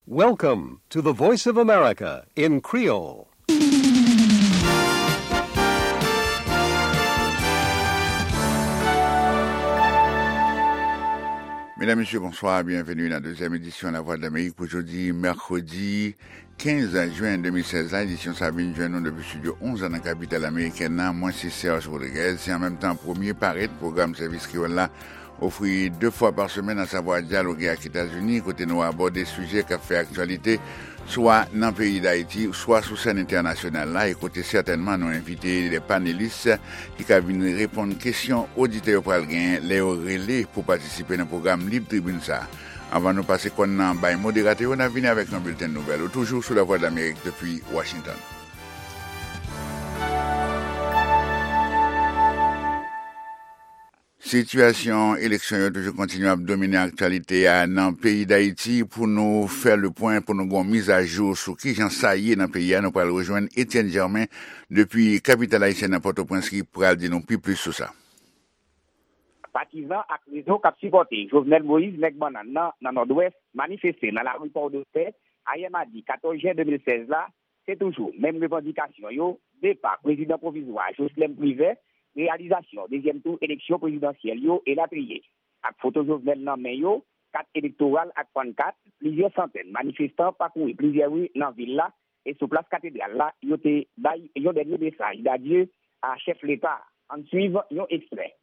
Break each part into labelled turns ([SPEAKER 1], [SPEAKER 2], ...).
[SPEAKER 1] Welcome to the Voice of America in Creole.
[SPEAKER 2] Mesdames, Messieurs, bonsoir. Bienvenue dans la deuxième édition de La Voix de l'Amérique pour aujourd'hui, mercredi 15 juin 2016. L'édition Sabine Joinon depuis le studio 11 dans la capitale américaine. Moi, c'est Serge Rodriguez. C'est en même temps premier paraître programme service créole là. Offrit 2 fois par semaine à savoir dialoguer avec les États-Unis, côté nous aborder des sujets qui fait actualité, soit dans le pays d'Haïti, soit sous scène internationale là, et côté certainement nous inviter les panélistes qui viennent répondre aux questions auditeurs pour les relais pour participer dans le programme Libre Tribune ça. Avant de nous passer qu'on a un modérateur, on a venu avec un bulletin de nouvelles, toujours sur la Voix de l'Amérique depuis Washington. Situation élection toujours continue à dominer l'actualité dans le pays d'Haïti. Pour nous faire le point, pour nous avoir mise à jour sur qui j'en saillé dans le pays, nous allons rejoindre Étienne Germain depuis capitale haïtienne à Port-au-Prince qui pourra dire nous plus sur ça.
[SPEAKER 3] Partisans ak réseau qui supporté Jovenel Moïse nek banan dans nord-ouest manifesté dans la rue Port-de-Paix hier mardi 14 juin 2016 là, c'est toujours même revendication yo départ président provisoire Jocelyn Privé, réalisation deuxième tour élection présidentielle yo et la prier. Ak photo Jovenel nan men yo, carte électorale ak 34, plusieurs centaines manifestants parcouru plusieurs rues dans ville là et sur place cathédrale là, yo dernier message d'adieu à chef l'État. En suivant yon extrait.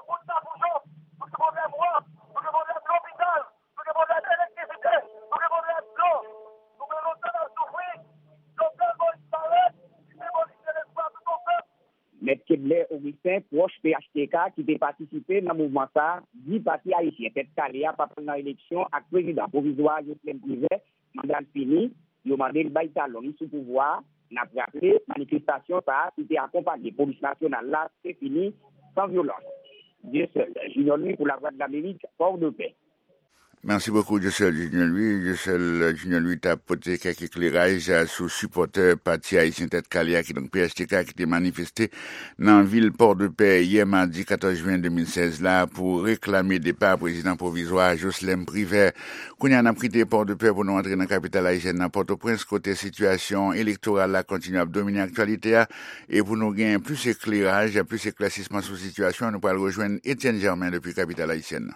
[SPEAKER 3] M. Kebler Augustin, proche PHTK, qui était participé dans le mouvement ça, 10 partis haïtiens, tête Kaléa, pas pendant l'élection, avec le président provisoire, Jocelyn Privé, mandat fini, il a demandé le bail talon, sous pouvoir, n'a pas rappelé, manifestation, ça, qui était accompagné, police nationale, là, c'est fini, sans violence. Dieu seul, Junior Louis pour la Voix de l'Amérique, Port-de-Paix.
[SPEAKER 2] Merci beaucoup, Dieu seul, Junior Louis t'a apporté quelques éclairages sous supporter parti haïtien tête Kaléa qui donc PHTK qui était manifesté dans la ville Port-de-Paix hier mardi 14 juin 2016 là pour réclamer départ président provisoire Jocelyn Privé. Qu'on y en a prité Port-de-Paix pour nous entrer dans la capitale haïtienne dans Port-au-Prince côté situation électorale là continue à dominer l'actualité et pour nous gagner plus éclairage, plus éclaircissement sur situation, nous pourrons rejoindre Étienne Germain depuis capitale haïtienne.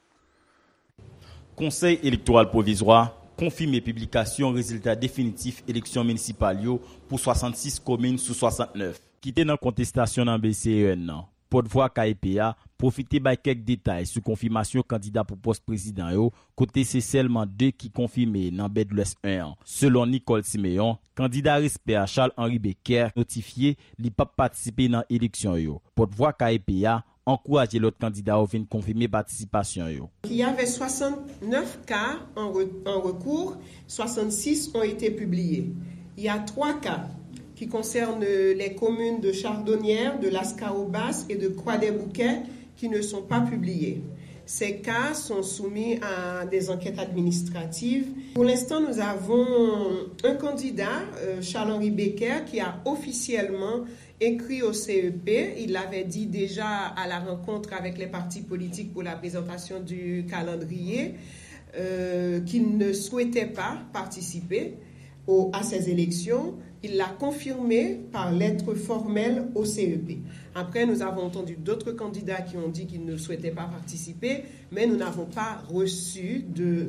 [SPEAKER 4] Conseil électoral provisoire confirme publication résultat définitif élection municipale pour 66 communes sur 69. Qui était dans contestation dans BCEN. Porte-voix KEPA profiter by quelques détails sur confirmation candidat pour poste président côté c'est seulement 2 qui confirmé dans Bed l'Ouest 1. Selon Nicole Siméon, candidat respect à Charles-Henri Becker notifié li pas participer dans élection Porte-voix KEPA encourager l'autre candidat à venir confirmer participation.
[SPEAKER 5] Il y avait 69 cas en recours, 66 ont été publiés. Il y a 3 cas qui concernent les communes de Chardonnières, de Lascaux-Basse et de Croix-des-Bouquets qui ne sont pas publiés. Ces cas sont soumis à des enquêtes administratives. Pour l'instant, nous avons un candidat, Charles-Henri Becker, qui a officiellement écrit au CEP. Il l'avait dit déjà à la rencontre avec les partis politiques pour la présentation du calendrier qu'il ne souhaitait pas participer à ces élections. Il l'a confirmé par lettre formelle au CEP. Après, nous avons entendu d'autres candidats qui ont dit qu'ils ne souhaitaient pas participer, mais nous n'avons pas reçu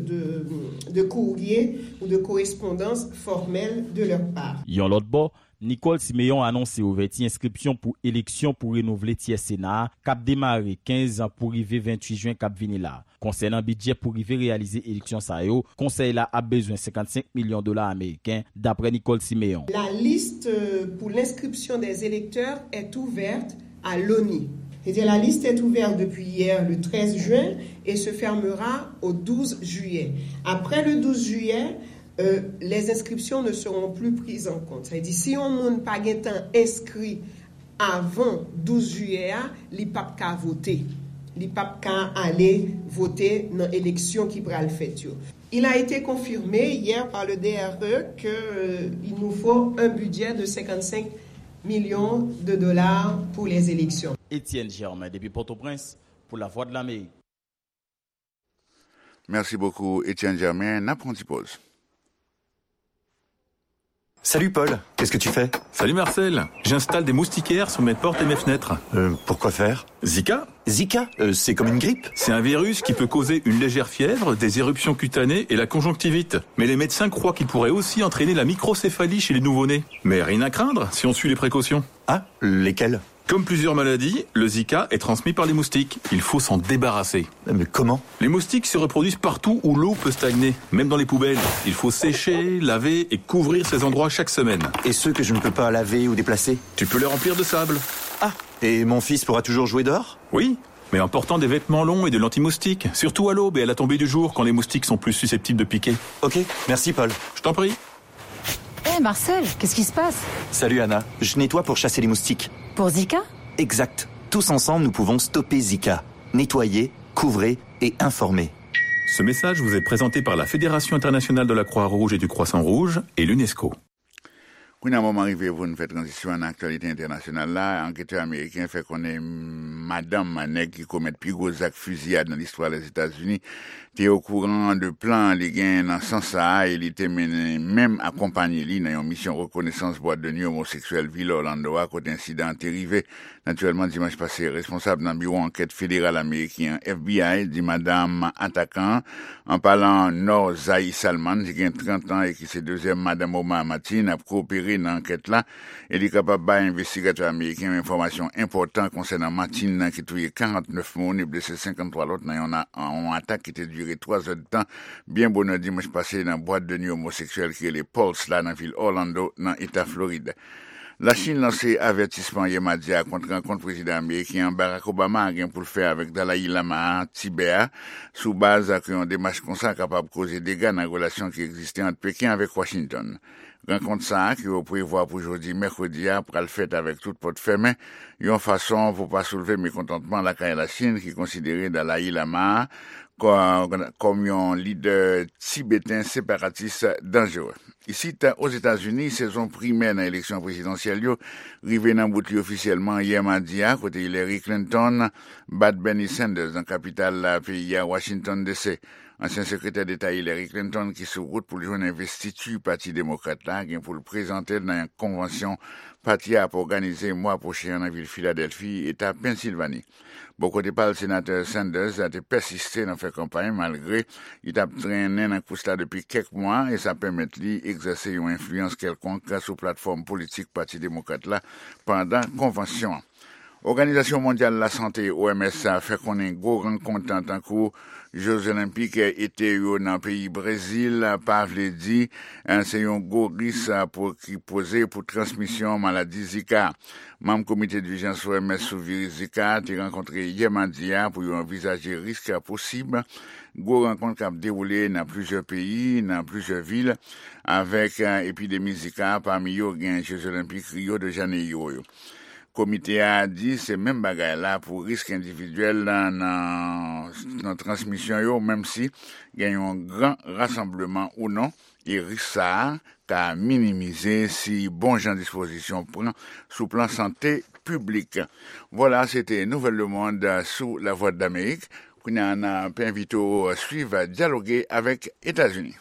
[SPEAKER 5] de courrier ou de correspondance formelle de leur part.
[SPEAKER 4] Yon l'autre bord, Nicole Siméon a annoncé ouverture inscription pour élection pour renouveler tiers Sénat, cap démarrer 15 ans pour arriver 28 juin cap venir là. Concernant budget pour arriver réaliser élection ça conseil là a besoin 55 millions de dollars américains d'après Nicole Siméon.
[SPEAKER 5] La liste pour l'inscription des électeurs est ouverte à l'ONI. La liste est ouverte depuis hier, le 13 juin, et se fermera au 12 juillet. Après le 12 juillet, les inscriptions ne seront plus prises en compte. C'est-à-dire, si on n'a pas inscrit avant 12 juillet, il n'y a pas qu'à voter. Il n'y a pas qu'à aller voter dans l'élection qui va le faire. Il a été confirmé hier par le DRE qu'il nous faut un budget de 55 millions de dollars pour les élections.
[SPEAKER 4] Étienne Germain, depuis Port-au-Prince, pour la Voix de l'Amérique.
[SPEAKER 2] Merci beaucoup, Étienne Germain. N'apprenti pause.
[SPEAKER 6] Salut Paul, qu'est-ce que tu fais?
[SPEAKER 7] Salut Marcel, j'installe des moustiquaires sur mes portes et mes fenêtres.
[SPEAKER 6] Pourquoi faire?
[SPEAKER 7] Zika?
[SPEAKER 6] Zika? C'est comme une grippe?
[SPEAKER 7] C'est un virus qui peut causer une légère fièvre, des éruptions cutanées et la conjonctivite. Mais les médecins croient qu'il pourrait aussi entraîner la microcéphalie chez les nouveau-nés. Mais rien à craindre si on suit les précautions.
[SPEAKER 6] Ah, lesquelles?
[SPEAKER 7] Comme plusieurs maladies, le Zika est transmis par les moustiques. Il faut s'en débarrasser.
[SPEAKER 6] Mais comment?
[SPEAKER 7] Les moustiques se reproduisent partout où l'eau peut stagner, même dans les poubelles. Il faut sécher, laver et couvrir ces endroits chaque semaine.
[SPEAKER 6] Et ceux que je ne peux pas laver ou déplacer?
[SPEAKER 7] Tu peux les remplir de sable.
[SPEAKER 6] Ah, et mon fils pourra toujours jouer dehors?
[SPEAKER 7] Oui, mais en portant des vêtements longs et de l'anti-moustique. Surtout à l'aube et à la tombée du jour, quand les moustiques sont plus susceptibles de piquer.
[SPEAKER 6] Ok, merci Paul.
[SPEAKER 7] Je t'en prie.
[SPEAKER 8] Hé Marcel, qu'est-ce qui se passe?
[SPEAKER 6] Salut Anna, je nettoie pour chasser les moustiques.
[SPEAKER 8] Pour Zika?
[SPEAKER 6] Exact. Tous ensemble, nous pouvons stopper Zika. Nettoyer, couvrir et informer.
[SPEAKER 7] Ce message vous est présenté par la Fédération internationale de la Croix-Rouge et du Croissant-Rouge et l'UNESCO.
[SPEAKER 2] Quand un moment arrivé, vous nous faites transition en actualité internationale là, enquêteur américain fait qu'on est Madame Manek qui commet plus gros actes fusillades dans l'histoire des États-Unis. T'es au courant de plan, les gains dans sens ça, il était même accompagné lui dans une mission reconnaissance boîte de nuit homosexuelle Ville Orlando à côté incident arrivé naturellement dimanche passé. Responsable d'un bureau enquête fédéral américain FBI dit Madame attaquant en parlant Nor Zaï Salman qui a 30 ans et qui c'est deuxième Madame Omar Matin a coopéré dans l'enquête là. Elle est capable d'investigateur américain information importante concernant Martin qui tué 49 morts et blessé 53 autres dans une attaque qui était duré 3 heures de temps. Bien bon dimanche passé dans boîte de nuit homosexuelle qui est les Pulse là dans la ville Orlando dans l'État Floride. La Chine lancé avertissement hier contre président américain Barack Obama a pour le faire avec Dalai Lama Tibet sous base qu'une démarche comme ça capable de causer des dégâts dans la relation qui existait entre Pékin avec Washington. Rencontre ça qui est prévoir pour aujourd'hui mercredi après le fait avec toute porte fermée, une façon pour pas soulever mécontentement la Chine qui considérait Dalai Lama comme un leader tibétain séparatiste dangereux. Ici, aux États-Unis, saison primaire dans l'élection présidentielle, rivé dans bouti officiellement hier mardi, côté Hillary Clinton, bat Bernie Sanders dans la capitale pays à Washington DC. Ancien secrétaire d'État Hillary Clinton qui se route pour joindre investiture parti démocrate là, pour le présenter dans une convention parti à organiser mois prochain dans la ville Philadelphie, État Pennsylvanie. Beaucoup de le sénateur Sanders a persisté dans faire campagne malgré il a traîné dans le depuis quelques mois et ça permet lui exercer une influence quelconque grâce aux plateformes politiques parti démocrate là pendant convention. Organisation mondiale de la santé OMS a fait qu'on ait une grosse rencontre en tant que Jeux olympiques étaient dans le pays Brésil, Pavle dit, c'est un gros risque pour qui posé pour transmission maladie Zika. Membre comité d'urgence OMS sur virus Zika a rencontré hier mardi pour envisager risque possible. Gros rencontre qui a déroulé dans plusieurs pays, dans plusieurs villes avec épidémie Zika parmi eux les Jeux olympiques Rio de Janeiro. Comité a dit c'est même bagaille là pour risque individuel dans transmission même si il y a un grand rassemblement ou non et risque ça qu'à minimiser si bon gens disposition prend sous plan santé publique. Voilà, c'était Nouvelle Le Monde sous la Voix d'Amérique. On a invité à suivre à dialoguer avec États-Unis.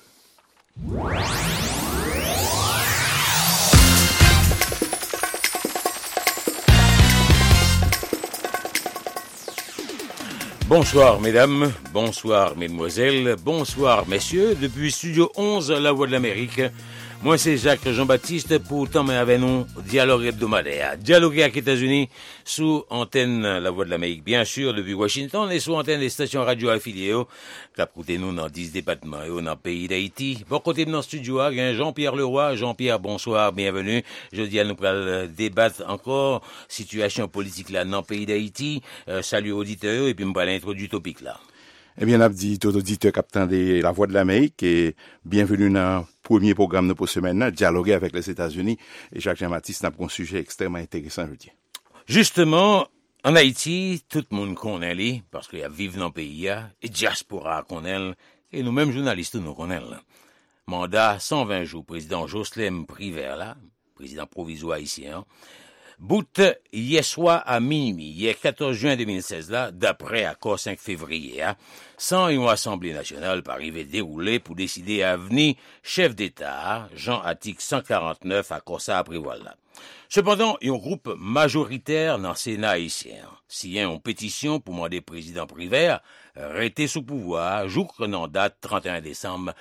[SPEAKER 9] Bonsoir mesdames, bonsoir mesdemoiselles, bonsoir messieurs, depuis Studio 11, La Voix de l'Amérique. Moi c'est Jacques Jean-Baptiste pour t'emmener avec nous dialogue hebdomadaire. Dialoguer avec les États-Unis sous antenne La Voix de l'Amérique, bien sûr, depuis Washington et sous antenne des stations radio affiliées qui écoutent nous dans 10 départements et dans le pays d'Haïti. Bon côté de notre studio, il y a Jean-Pierre Leroy. Jean-Pierre, bonsoir, bienvenue. Je dis à nous pour débattre encore situation politique là dans le pays d'Haïti. Salut auditeurs et puis me parler introduire le topic là.
[SPEAKER 10] Eh bien, abdi tout auditeur capitaine de La Voix de l'Amérique et bienvenue dans le premier programme de pour semaine, dialoguer avec les États-Unis. Et Jacques Jean-Baptiste n'a pas un sujet extrêmement intéressant, je dis.
[SPEAKER 9] Justement, en Haïti, tout le monde connaît lui, parce qu'il y a vivre dans le pays, et diaspora connaît, et nous-mêmes journalistes nous connaissons. Mandat 120 jours, président Jocelyn Privert là, président provisoire haïtien, Bout hier soir à minuit, hier 14 juin 2016 là, d'après accord 5 février, sans une assemblée nationale par arriver déroulée pour décider à venir chef d'État, Jean article 149 accord ça après voilà. Cependant, un groupe majoritaire dans le Sénat haïtien, signé une pétition pour demander président Privert rester sous pouvoir, jour en date 31 décembre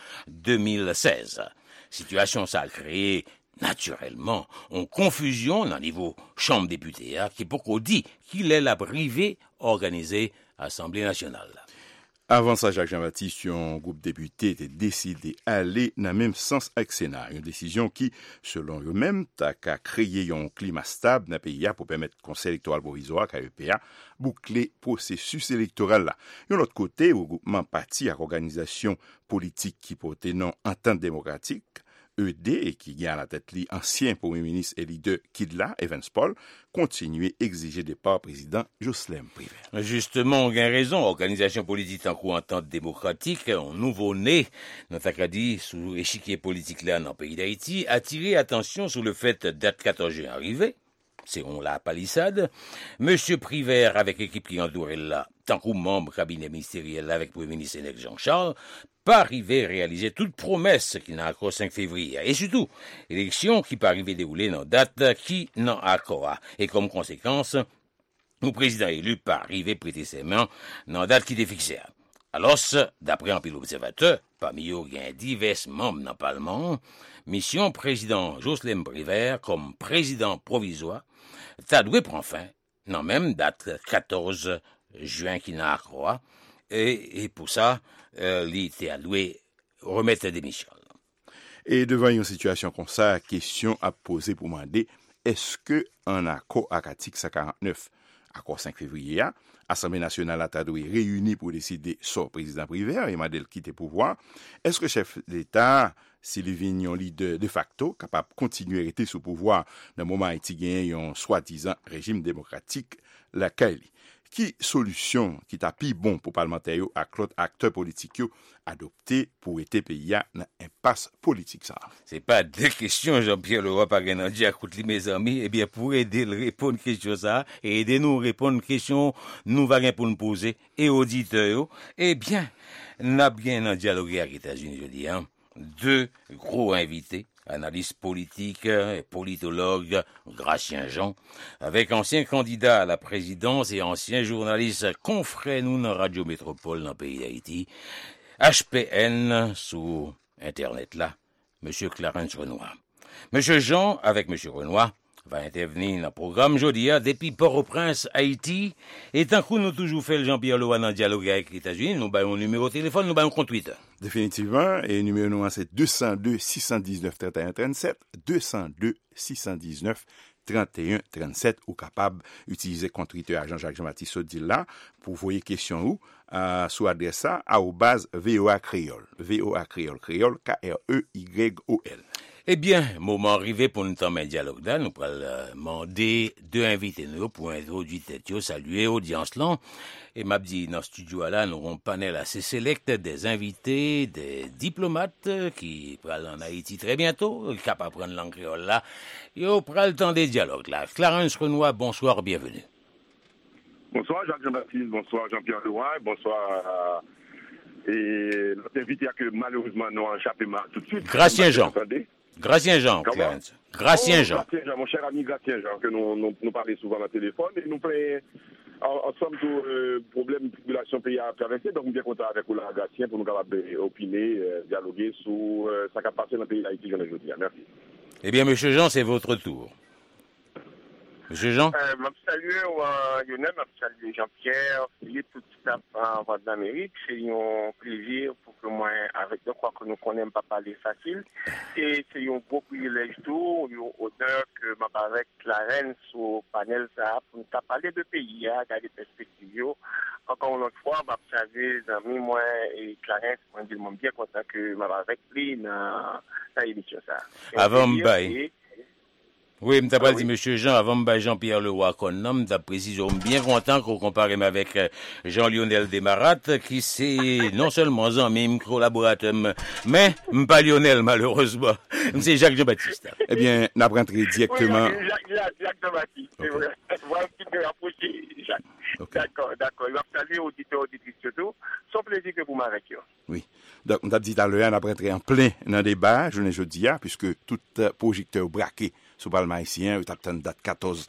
[SPEAKER 9] 2016. Situation ça a créé naturellement, en confusion dans le niveau Chambre députée, qui pourquoi dit qu'il est la privée organisée Assemblée nationale.
[SPEAKER 10] Avant ça, Jacques Jean-Baptiste, un groupe député était décidé d'aller dans le même sens avec le Sénat. Une décision qui, selon eux-mêmes, a créé un climat stable dans le pays pour permettre le Conseil électoral provisoire, KEPA, boucler le processus électoral là. De l'autre côté, le groupement parti à l'organisation politique qui portait nom Entente démocratique, ED, et qui gagne à la tête l'ancien Premier ministre et leader Kidla, Evans Paul, continuer à exiger départ président Jocelyn Privert.
[SPEAKER 9] Justement, on a raison. Organisation politique en cours Entente démocratique, un nouveau-né, notre dit, sous l'échiquier politique là dans le pays d'Haïti, a tiré attention sur le fait date 14 juin arrivé. C'est on la palissade. Monsieur Privert, avec l'équipe qui entourait là, tant que membre cabinet ministériel avec Premier ministre Jean-Charles, pas arrivé à réaliser toute promesse qui n'a accord 5 février. Et surtout, élection qui pas arrivé dérouler dans date qui n'a accord. Et comme conséquence, le président élu pas arrivé prêter ses mains dans date qui était fixée. Alors, d'après un pile observateur, parmi eux, il y a divers membres dans le Parlement, mission président Jocelyn Privert comme président provisoire, t'as dû prendre fin, dans même date 14 juin qui n'a accord. Et pour ça, l'IT a dû remettre la démission.
[SPEAKER 10] Et devant une situation comme ça, question à poser pour demander, est-ce que un accord à l'article 149, accord 5 février, Assemblée nationale a dû réunir pour décider sur président Privert et Madel quitter pouvoir, est-ce que le chef d'État, Sylvie Vignon, leader de facto, capable de continuer à rester sous pouvoir dans le moment où il y a un soi-disant régime démocratique, la Kaili? Qui solution qui t'a plus bon pour parlementaires et acteurs politiques adopter pour aider pays à une impasse politique ça?
[SPEAKER 9] C'est pas deux questions, Jean-Pierre Leroy, par exemple, écoute mes amis, eh bien, pour aider à répondre à question ça, et aider nous à répondre à question, nous va pour nous poser, et auditeurs, eh bien, n'a bien un dialogue avec les États-Unis, je dis, deux gros invités, analyste politique et politologue Gratien Jean, avec ancien candidat à la présidence et ancien journaliste confrère nous dans Radio Métropole dans le pays d'Haïti, HPN sous Internet là, Monsieur Clarence Renoir. Monsieur Jean, avec Monsieur Renoir, va intervenir dans le programme jeudi depuis Port-au-Prince, Haïti, et tant que nous toujours fait le Jean-Pierre Leroy dans le dialogue avec les États-Unis, nous avons un numéro de téléphone, nous avons un compte Twitter.
[SPEAKER 10] Définitivement, et le numéro c'est 202 619 31 37, 202 619 31 37, ou capable d'utiliser compte Twitter à Jean-Jacques Jean-Baptiste Sodilla pour voyer question ou sous adresse à VOA Créole, VOA Créole, Créole, K-R-E-Y-O-L.
[SPEAKER 9] Eh bien, moment arrivé pour nous tomber un dialogue là, nous allons demander deux invités nous pour introduire tête, saluer l'audience là. Et m'a dit dans le studio là, nous aurons un panel assez sélect des invités, des diplomates qui prennent en Haïti très bientôt, capables de prendre langue créole là. Et on prend le temps des dialogues là. Clarence Renoir, bonsoir, bienvenue.
[SPEAKER 11] Bonsoir Jacques Jean-Baptiste, bonsoir Jean-Pierre Leroy, bonsoir et notre invité que malheureusement nous a échappé tout de suite.
[SPEAKER 9] Gratien Jean. Gratien Jean, Clarence. Gratien Jean.
[SPEAKER 11] Gratien Jean, mon cher ami Gratien Jean, que nous parlons souvent au téléphone et nous prenons ensemble de problèmes de population pays à traverser. Donc, nous sommes bien contents avec vous, Gratien, pour nous capables d'opiner, dialoguer sur ce qui a passé dans le pays d'Haïti aujourd'hui. Merci.
[SPEAKER 9] Eh bien, monsieur Jean, c'est votre tour. Monsieur Jean?
[SPEAKER 12] Je salue Lionel, je salue Jean-Pierre, Philippe, tout ça en Voix d'Amérique. C'est un plaisir pour que moi, avec eux, quoi que nous connaissons pas parler facile. Et c'est un beau privilège tout, un honneur que je avec Clarence au panel ça pour nous parler de pays, regarder les perspectives. Encore une autre fois, je salue les amis, moi et Clarence, moi, je suis bien content que je avec lui dans l'émission ça.
[SPEAKER 9] Avant de oui, m't'a pas dit monsieur Jean, avant de Jean-Pierre Leroy qu'on nomme, t'as précisé, bien content qu'on compare avec Jean-Lionel Desmarat, qui c'est non seulement un même collaborateur, mais pas Lionel, malheureusement. C'est Jacques Jean-Baptiste.
[SPEAKER 10] Eh bien, n'a rentré directement.
[SPEAKER 11] Jacques
[SPEAKER 12] Jean-Baptiste, c'est vrai. Voilà un petit peu rapproché, Jacques. Okay. D'accord. Il va saluer auditeurs, auditrices surtout. Son plaisir que vous m'arrêtez.
[SPEAKER 10] Oui. Donc, on a dit tout à l'heure, on a prêté en plein dans le débat, je ne dis pas, puisque tout projecteur braqué sur le Parlement haïtien, il a une date 14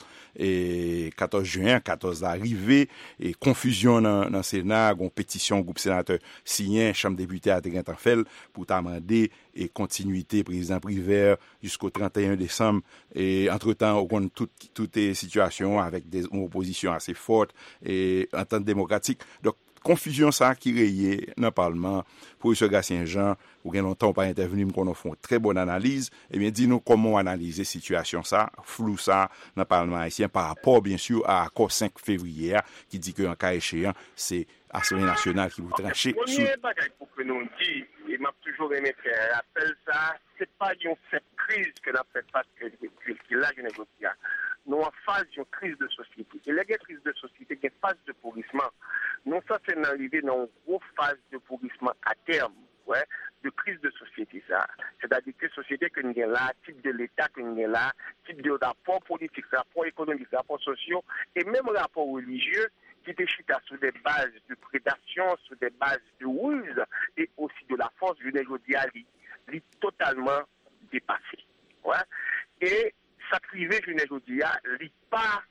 [SPEAKER 10] juin, 14 d'arrivée, et confusion dans le Sénat, une pétition, groupe sénateur signé, Chambre député à Terentanfel, pour t'amender et continuité président Privert jusqu'au 31 décembre. Et entre-temps, on a toutes les situations avec des oppositions assez fortes et entente démocratique. Donc, confusion ça qui rayait dans le Parlement. Professeur Gatien-Jean, ou bien longtemps pas intervenu, mais qu'on a fait une très bonne analyse. Eh bien, dis-nous comment analyser situation ça, flou ça, dans le Parlement haïtien, par rapport, bien sûr, à l'accord 5 février, qui dit qu'en cas échéant, c'est l'Assemblée nationale qui vous tranche.
[SPEAKER 12] Premier bagage pour que nous dit, et m'a toujours aimé faire rappel ça, c'est pas cette crise que l'on fait face que là, je négocie. Nous en phase d'une crise de société. Et la crise de société, qui est phase de pourrissement. Non, ça, c'est arrivé dans une grosse phase de pourrissement à terme, ouais, de crise de société, ça. C'est-à-dire que société que nous avons là, type de l'État que nous avons là, type de rapport politique, rapport économique, rapport sociaux, et même rapport religieux, qui était chita sur des bases de prédation, sur des bases de ruse, et aussi de la force du négociat, totalement dépassé. Ouais. Et ça privé, je ne pas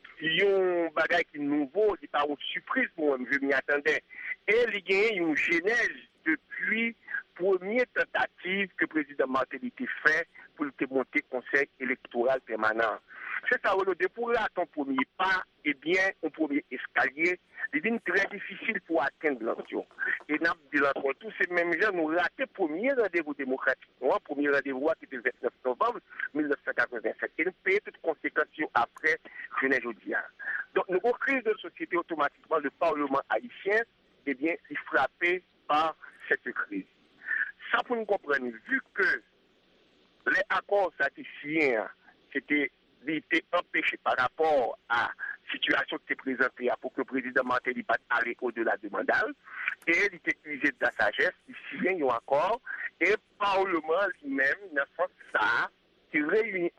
[SPEAKER 12] un bagage qui est nouveau, il pas une surprise pour moi, je m'y attendais. Et il y a une genèse depuis première tentative que le président Martelly a fait pour monter le conseil électoral permanent. C'est ça, pour là, ton premier pas, eh bien, un premier escalier, il devient très difficile pour atteindre l'ambition. Et dans tous ces mêmes gens, nous raté le premier rendez-vous démocratique. Le premier rendez-vous qui était le 29 novembre 1987. Et nous payons toutes les conséquences après, je n'ai pas dit. Donc, nous avons crise de société automatiquement, le Parlement haïtien, eh bien, est frappé par cette crise. Ça, pour nous comprendre, vu que les accords satisfiés, c'était empêché par rapport à la situation qui était présentée pour que le président Martelly puisse aller au-delà du mandat. Et il était utilisé de la sagesse, il signe un accord, et le Parlement lui-même, dans ce sens ça, qui réunit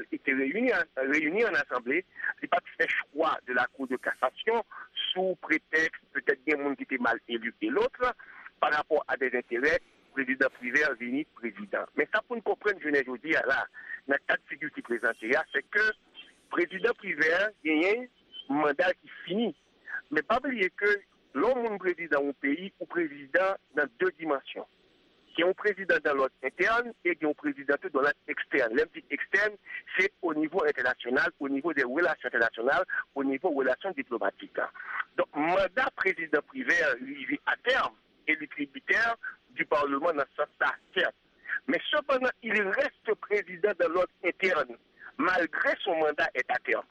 [SPEAKER 12] en assemblée, il n'a pas fait choix de la Cour de cassation sous prétexte peut-être qu'il y a un monde qui était mal élu et l'autre, par rapport à des intérêts, président privé, vini président. Mais ça, pour nous comprendre, je ne dis là, dans le cas de figure qui présente, c'est que le président privé a un mandat qui finit. Mais pas oublier que l'homme président au pays ou président dans deux dimensions. Il y a un président dans l'ordre interne et il y a un président dans l'ordre externe. L'ordre externe, c'est au niveau international, au niveau des relations internationales, au niveau des relations diplomatiques. Donc, mandat président privé arrivé à terme et le tributaire du Parlement dans ce sens, certes. Mais cependant, il reste président de l'ordre interne, malgré son mandat est à terme.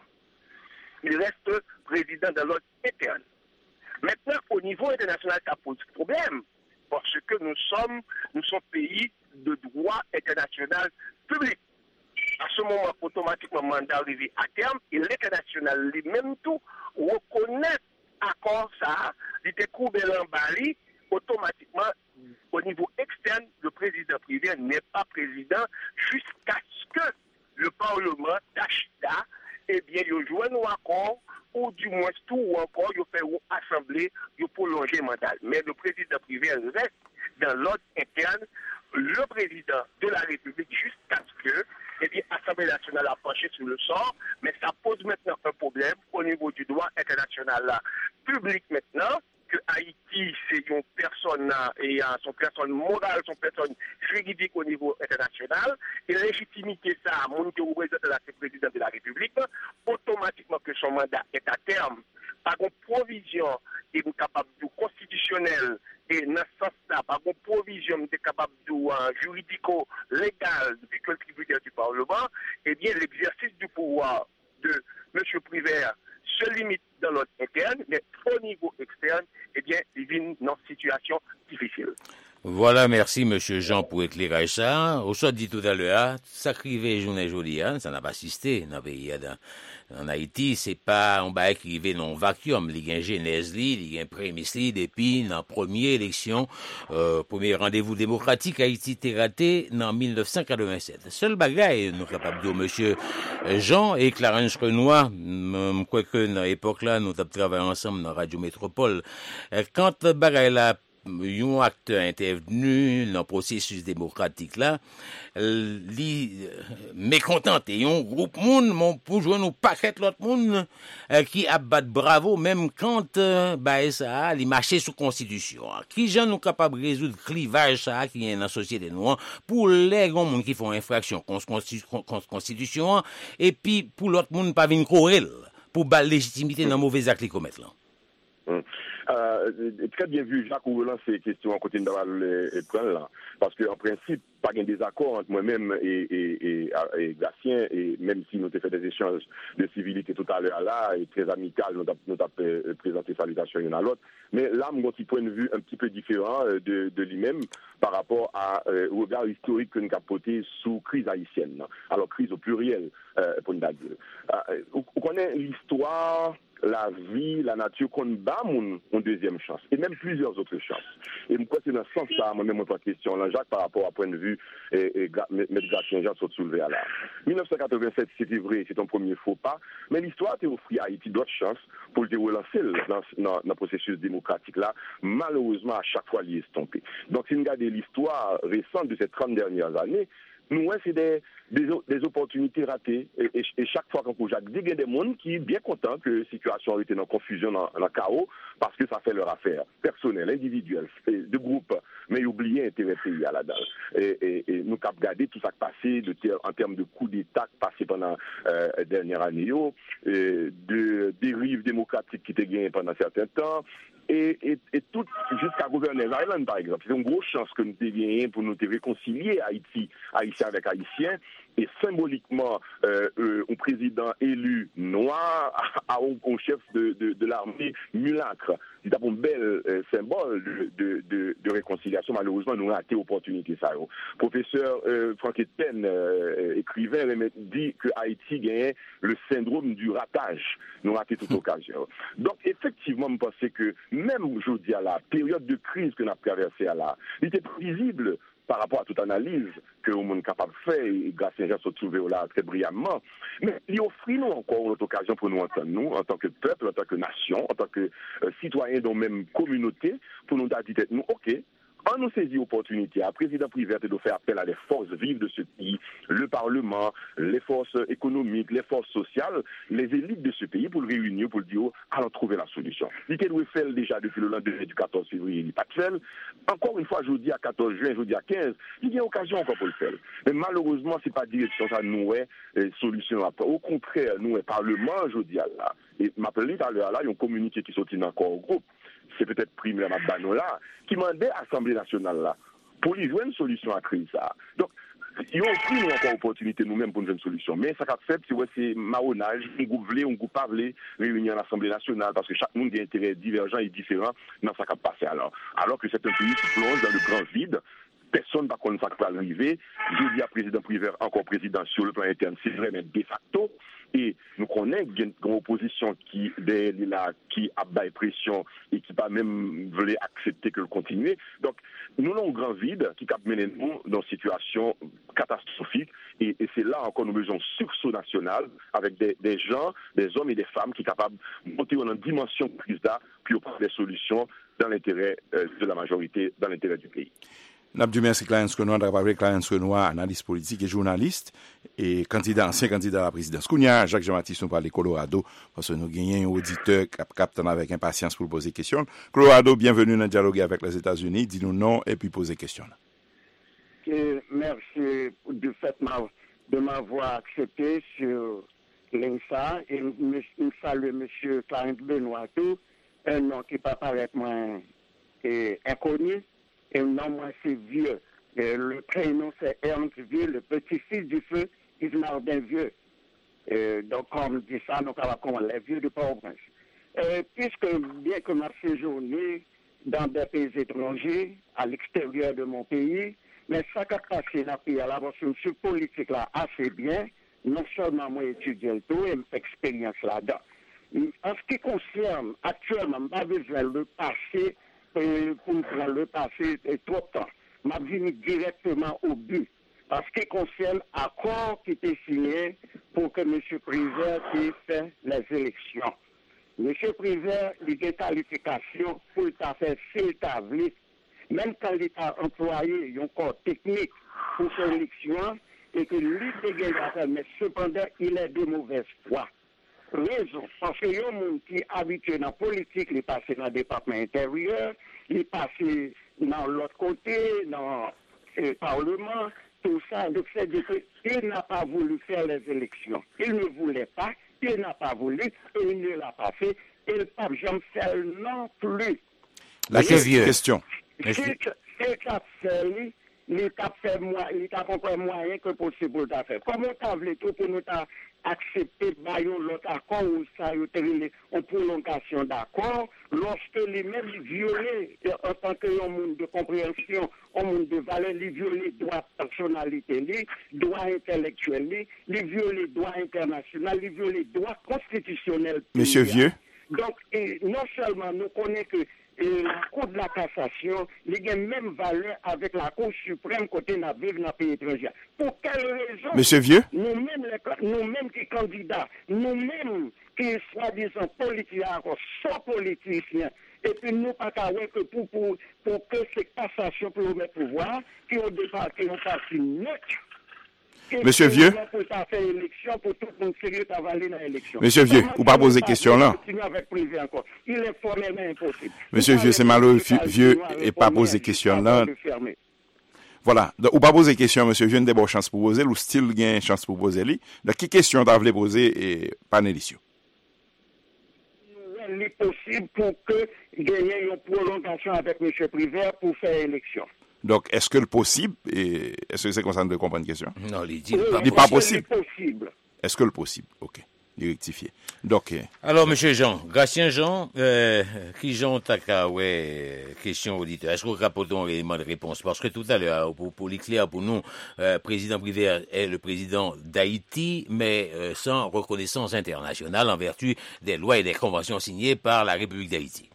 [SPEAKER 12] Il reste président de l'ordre interne. Maintenant, au niveau international, ça pose problème, parce que nous sommes pays de droit international public. À ce moment, automatiquement, le mandat arrivé à terme, et l'international lui-même tout reconnaît accord ça, il était coupé l'emballé, automatiquement, au niveau externe, le président privé n'est pas président jusqu'à ce que le Parlement tâche là, eh bien, il joue un accord, ou du moins tout, ou encore, il fait une assemblée, il prolonger le mandat. Mais le président privé reste dans l'ordre interne, le président de la République, jusqu'à ce que, eh bien, l'Assemblée nationale a penché sur le sort, mais ça pose maintenant un problème au niveau du droit international là, public maintenant, que Haïti, c'est une personne, et son personne morale, son personne juridique au niveau international, et la légitimité, ça, à mon que représente la président de la République, automatiquement que son mandat est à terme, par une provision et capable de constitutionnel, et dans ce sens-là, par une provision de capable de juridico-légal depuis que le tributaire du Parlement, eh bien, l'exercice du pouvoir de M. Privert se limite dans l'ordre interne, mais au niveau externe, eh bien, il vit dans une situation difficile.
[SPEAKER 9] Voilà, merci Monsieur Jean pour éclairer ça. Au soit dit tout à l'heure, ça crivé journée jolie, ça n'a pas assisté dans le pays. En Haïti, c'est pas on va écrire non vacuum, il y a un genèse, il y a un prémisse, depuis dans première élection, premier rendez-vous démocratique, Haïti était raté en 1987. Seul bagaille, nous capables de dire, Monsieur Jean et Clarence Renoir, quoique dans l'époque là, nous avons travaillé ensemble dans Radio Métropole, quand bagaille là, un acteur intervenu dans le processus démocratique là, mécontenté, un groupe monde pour jouer nous paquet l'autre monde qui abat bravo même quand ça il marchait sous constitution. Qui gens nous capable résoudre clivage ça qui est dans la société noire pour les gens qui font infraction contre constitution et puis pour l'autre monde pas venir courir pour bal légitimité dans mauvais actes qu'ils commettent là.
[SPEAKER 11] Très bien vu, Jacques, vous relancez ces questions en côté de prendre là. Parce qu'en principe, pas de désaccord entre moi-même et Gatien, et même si nous avons fait des échanges de civilité tout à l'heure là, et très amical, nous avons présenté salutations l'un à l'autre. Mais là, mon petit point de vue un petit peu différent de lui-même par rapport au regard historique que nous avons porté sous crise haïtienne. Alors, crise au pluriel, pour nous dire. On connaît l'histoire, la vie, la nature qu'on bat mon deuxième chance et même plusieurs autres chances. Et moi c'est dans ce sens ça moi-même votre question là Jacques par rapport à point de vue et mettre Gatien Jean sont soulevé à là. 1987 c'était vrai, c'est un premier faux pas, mais l'histoire t'a offert à Haïti d'autres chances pour le relancer dans le processus démocratique là, malheureusement à chaque fois il est estompé. Donc si vous regardez l'histoire récente de ces 30 dernières années, nous, c'est des opportunités ratées. Et chaque fois qu'on Jacques dit, il y a des gens qui sont bien contents que la situation a été dans confusion, dans le chaos, parce que ça fait leur affaire personnelle, individuelle, de groupe. Mais ils oublient l'intérêt pays à la dalle. Et nous avons regardé tout ça qui passé en termes de coups d'État passé pendant la dernière année, de dérives démocratiques qui étaient gagnées pendant un certain temps. Et tout jusqu'à Governors Island, par exemple. C'est une grosse chance que nous avons gagné pour nous réconcilier Haïtiens avec Haïtiens. Et symboliquement, un président élu noir à un chef de l'armée mulâtre. C'est un bel symbole de réconciliation. Malheureusement, nous avons raté l'opportunité. Professeur Franck Etienne, écrivain, dit que Haïti gagne le syndrome du ratage. Nous avons raté toute occasion. Donc, effectivement, je pense que même aujourd'hui, à la période de crise que nous avons traversée, il était prévisible par rapport à toute analyse que le monde est capable de faire, et Gatien Jean se trouve là très brillamment. Mais il offre nous encore une autre occasion pour nous entendre, nous, en tant que peuple, en tant que nation, en tant que citoyens dans la même communauté, pour nous dire, nous, OK, on nous saisit l'opportunité à président privé de faire appel à les forces vives de ce pays, le Parlement, les forces économiques, les forces sociales, les élites de ce pays pour le réunir, pour le dire, allons trouver la solution. Il doit faire déjà depuis le lendemain du 14 février, il n'est pas fait. Encore une fois, je vous dis à 14 juin, je vous dis à 15, il y a occasion encore pour le faire. Mais malheureusement, ce n'est pas direction ça, nous, solution. Au contraire, nous, Parlement, je vous dis à là. Et m'appelait tout à l'heure là, il y a un communiqué qui sortit encore au groupe. C'est peut-être Prime la Mabanola, qui demandait à l'Assemblée nationale là, pour y jouer une solution à la crise. Donc, ils ont pris nous encore opportunité nous-mêmes pour nous jouer une solution. Mais ça qu'a fait, c'est marronnage, un groupe voulait, un groupe pas voulait réunir à l'Assemblée nationale, parce que chaque monde a des intérêts divergents et différents dans ça qu'a passé alors. Alors que c'est un pays qui plonge dans le grand vide. Personne ne va connaître ça qui va arriver. Je dis à président privé, encore président sur le plan interne, c'est vrai, mais de facto. Et nous connaissons une opposition qui a bas pression et qui pas même voulu accepter que le continuer. Donc, nous avons un grand vide qui a mené nous dans une situation catastrophique. Et c'est là encore nous besoin d'un sursaut national avec des gens, des hommes et des femmes qui sont capables de monter dans une dimension de crise là, puis prendre des solutions dans l'intérêt de la majorité, dans l'intérêt du pays.
[SPEAKER 10] Nabdu merci Clarence Renoir d'avoir parlé. Clarence Renoir, analyste politique et journaliste et ancien candidat à la présidence. Kounia, Jacques Jean-Baptiste nous parle de Colorado parce que nous gagnons un auditeur qui capte avec impatience pour poser question. Colorado, bienvenue dans le dialogue avec les États-Unis. Dis-nous non et puis posez question.
[SPEAKER 13] Merci du fait de m'avoir accepté sur l'INSA et je salue M. Clarence Benoît, un nom qui peut paraître moins inconnu. Et non, moi, c'est Vieux. Le prénom, c'est Ernst Vieux, le petit-fils du feu, Ismardin Vieux. Donc, comme dit ça, nous avons les Vieux de Port-au-Prince. Puisque, bien que ma séjourné dans des pays étrangers, à l'extérieur de mon pays. Mais ça qui a passé dans le pays, là, parce que je suis politique là assez bien, non seulement moi étudier le tout, et j'ai expérience là-dedans. En ce qui concerne actuellement, je n'ai pas besoin de le passer pour me prendre le passé trop de temps. Je vais directement au but. En ce qui concerne l'accord qui était signé pour que M. Privert puisse faire les élections. M. Privert, il a des qualifications pour faire s'établir. Même quand il a employé un corps technique pour faire l'élection, et que lui a mais cependant, il est de mauvaise foi. Raison, parce que y a un monde qui est habitué dans la politique, il est passé dans le département intérieur, il est passé dans l'autre côté, dans le Parlement, tout ça. Donc, c'est-à-dire qu'il n'a pas voulu faire les élections. Il ne voulait pas, il n'a pas voulu, et il ne l'a pas fait, et le pape Jean-Michel non plus.
[SPEAKER 10] La question.
[SPEAKER 13] C'est qu'a fait, il a compris moyen que possible de faire. Comment tu as voulu tout pour nous accepter l'autre accord ou ça, une prolongation d'accord, lorsque les mêmes violés, en tant que monde de compréhension, un monde de valeur, les violés droits de personnalité, les droits intellectuels, les violés droits internationaux, les violés droits constitutionnels.
[SPEAKER 10] Monsieur Vieux.
[SPEAKER 13] Donc, non seulement nous connaissons que la Cour de la cassation, il a même valeur avec la Cour suprême côté n'a vivre dans le pays étranger. Pour quelle raison?
[SPEAKER 10] Monsieur Vieux?
[SPEAKER 13] Nous-mêmes qui candidats, nous-mêmes qui soi-disant politiciens, sans politiciens, et puis nous pas qu'à que pour que cette cassation pour le pouvoir, qui ont départé en partie neutre.
[SPEAKER 10] Monsieur Vieux? Monsieur Vieux, ou pas poser question là?
[SPEAKER 13] Il est formellement impossible.
[SPEAKER 10] Monsieur Vieux, c'est malheureux Vieux et pas poser question là. Voilà. Donc, ou pas poser question, monsieur Vieux, une des bonnes chances pour poser, ou style gain chance pour poser lui. Donc, qui question t'as voulu poser et panélisio?
[SPEAKER 13] Il est possible pour que gagner une prolongation avec monsieur Privert pour faire élection.
[SPEAKER 10] Donc, est-ce que le possible, et est-ce que c'est comme ça de comprendre une question?
[SPEAKER 9] Non, il dit
[SPEAKER 10] pas possible.
[SPEAKER 13] Est-ce
[SPEAKER 10] que le possible? Ok. Il rectifie. Donc,
[SPEAKER 9] alors, monsieur Jean, Gratien Jean, qui Jean Taka, question auditeur. Est-ce qu'on rapporte un élément de réponse? Parce que tout à l'heure, pour l'éclair, pour nous, président Privert est le président d'Haïti, mais sans reconnaissance internationale en vertu des lois et des conventions signées par la République d'Haïti.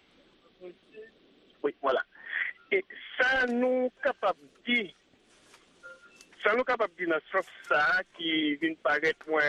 [SPEAKER 12] Oui, voilà. Et ça nous capable de dire dans ce sens ça qui vient paraître moins.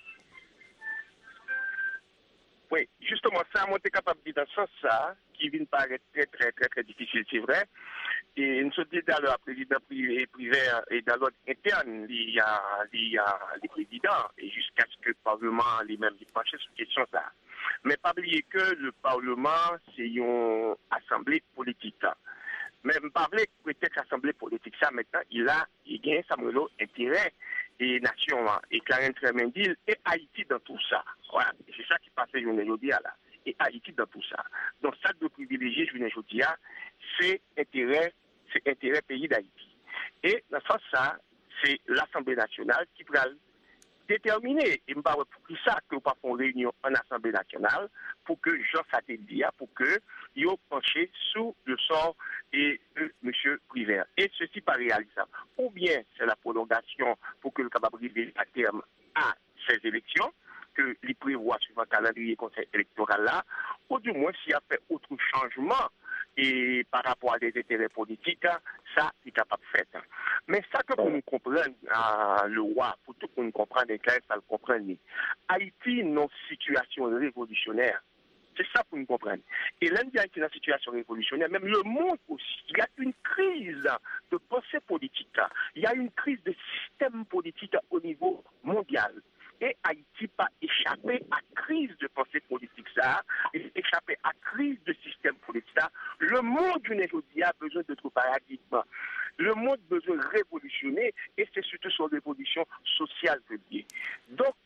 [SPEAKER 12] Oui, justement, ça, moi, t'es capable de dire dans ce sens ça qui vient paraître très, très, très, très difficile, c'est vrai. Et nous sommes dit dans le président privé et dans l'ordre interne, il y a les présidents, et jusqu'à ce que le Parlement lui-même penche sur cette question ça. Mais pas oublier que le Parlement, c'est une assemblée politique. Même pas oublier que peut-être l'assemblée politique, ça maintenant, il gagne Samuel intérêt et nation, et Clarence Tremendil et Haïti dans tout ça. Voilà, c'est ça qui passe aujourd'hui là. Et Haïti dans tout ça. Donc ça de privilégier, je viens aujourd'hui, c'est intérêt pays d'Haïti. Et dans ce sens ça, c'est l'Assemblée nationale qui va déterminer, et pour ça que nous pas une réunion en Assemblée nationale, pour que Jean Satédia, pour que ils penché sous le sort de M. Privert. Et ceci pas réalisable. Ou bien c'est la prolongation pour que le capable arrive à terme à ces élections, que les prévoit suivant le calendrier conseil électoral là, ou du moins s'il y a fait autre changement et par rapport à des intérêts politiques, ça est capable de faire. Mais ça que pour nous comprendre, le roi, pour tout pour nous comprendre, et clair, ça le comprendre. Haïti, non situation révolutionnaire. C'est ça pour nous comprendre. Et l'Inde est dans une situation révolutionnaire, même le monde aussi. Il y a une crise de pensée politique. Il y a une crise de système politique au niveau mondial. Et Haïti pas échappé à crise de pensée politique ça, échappé à crise de système politique ça. Le monde aujourd'hui a besoin d'autres paradigmes. Le monde a besoin de révolutionner et c'est surtout sur l'évolution sociale de lié. Donc,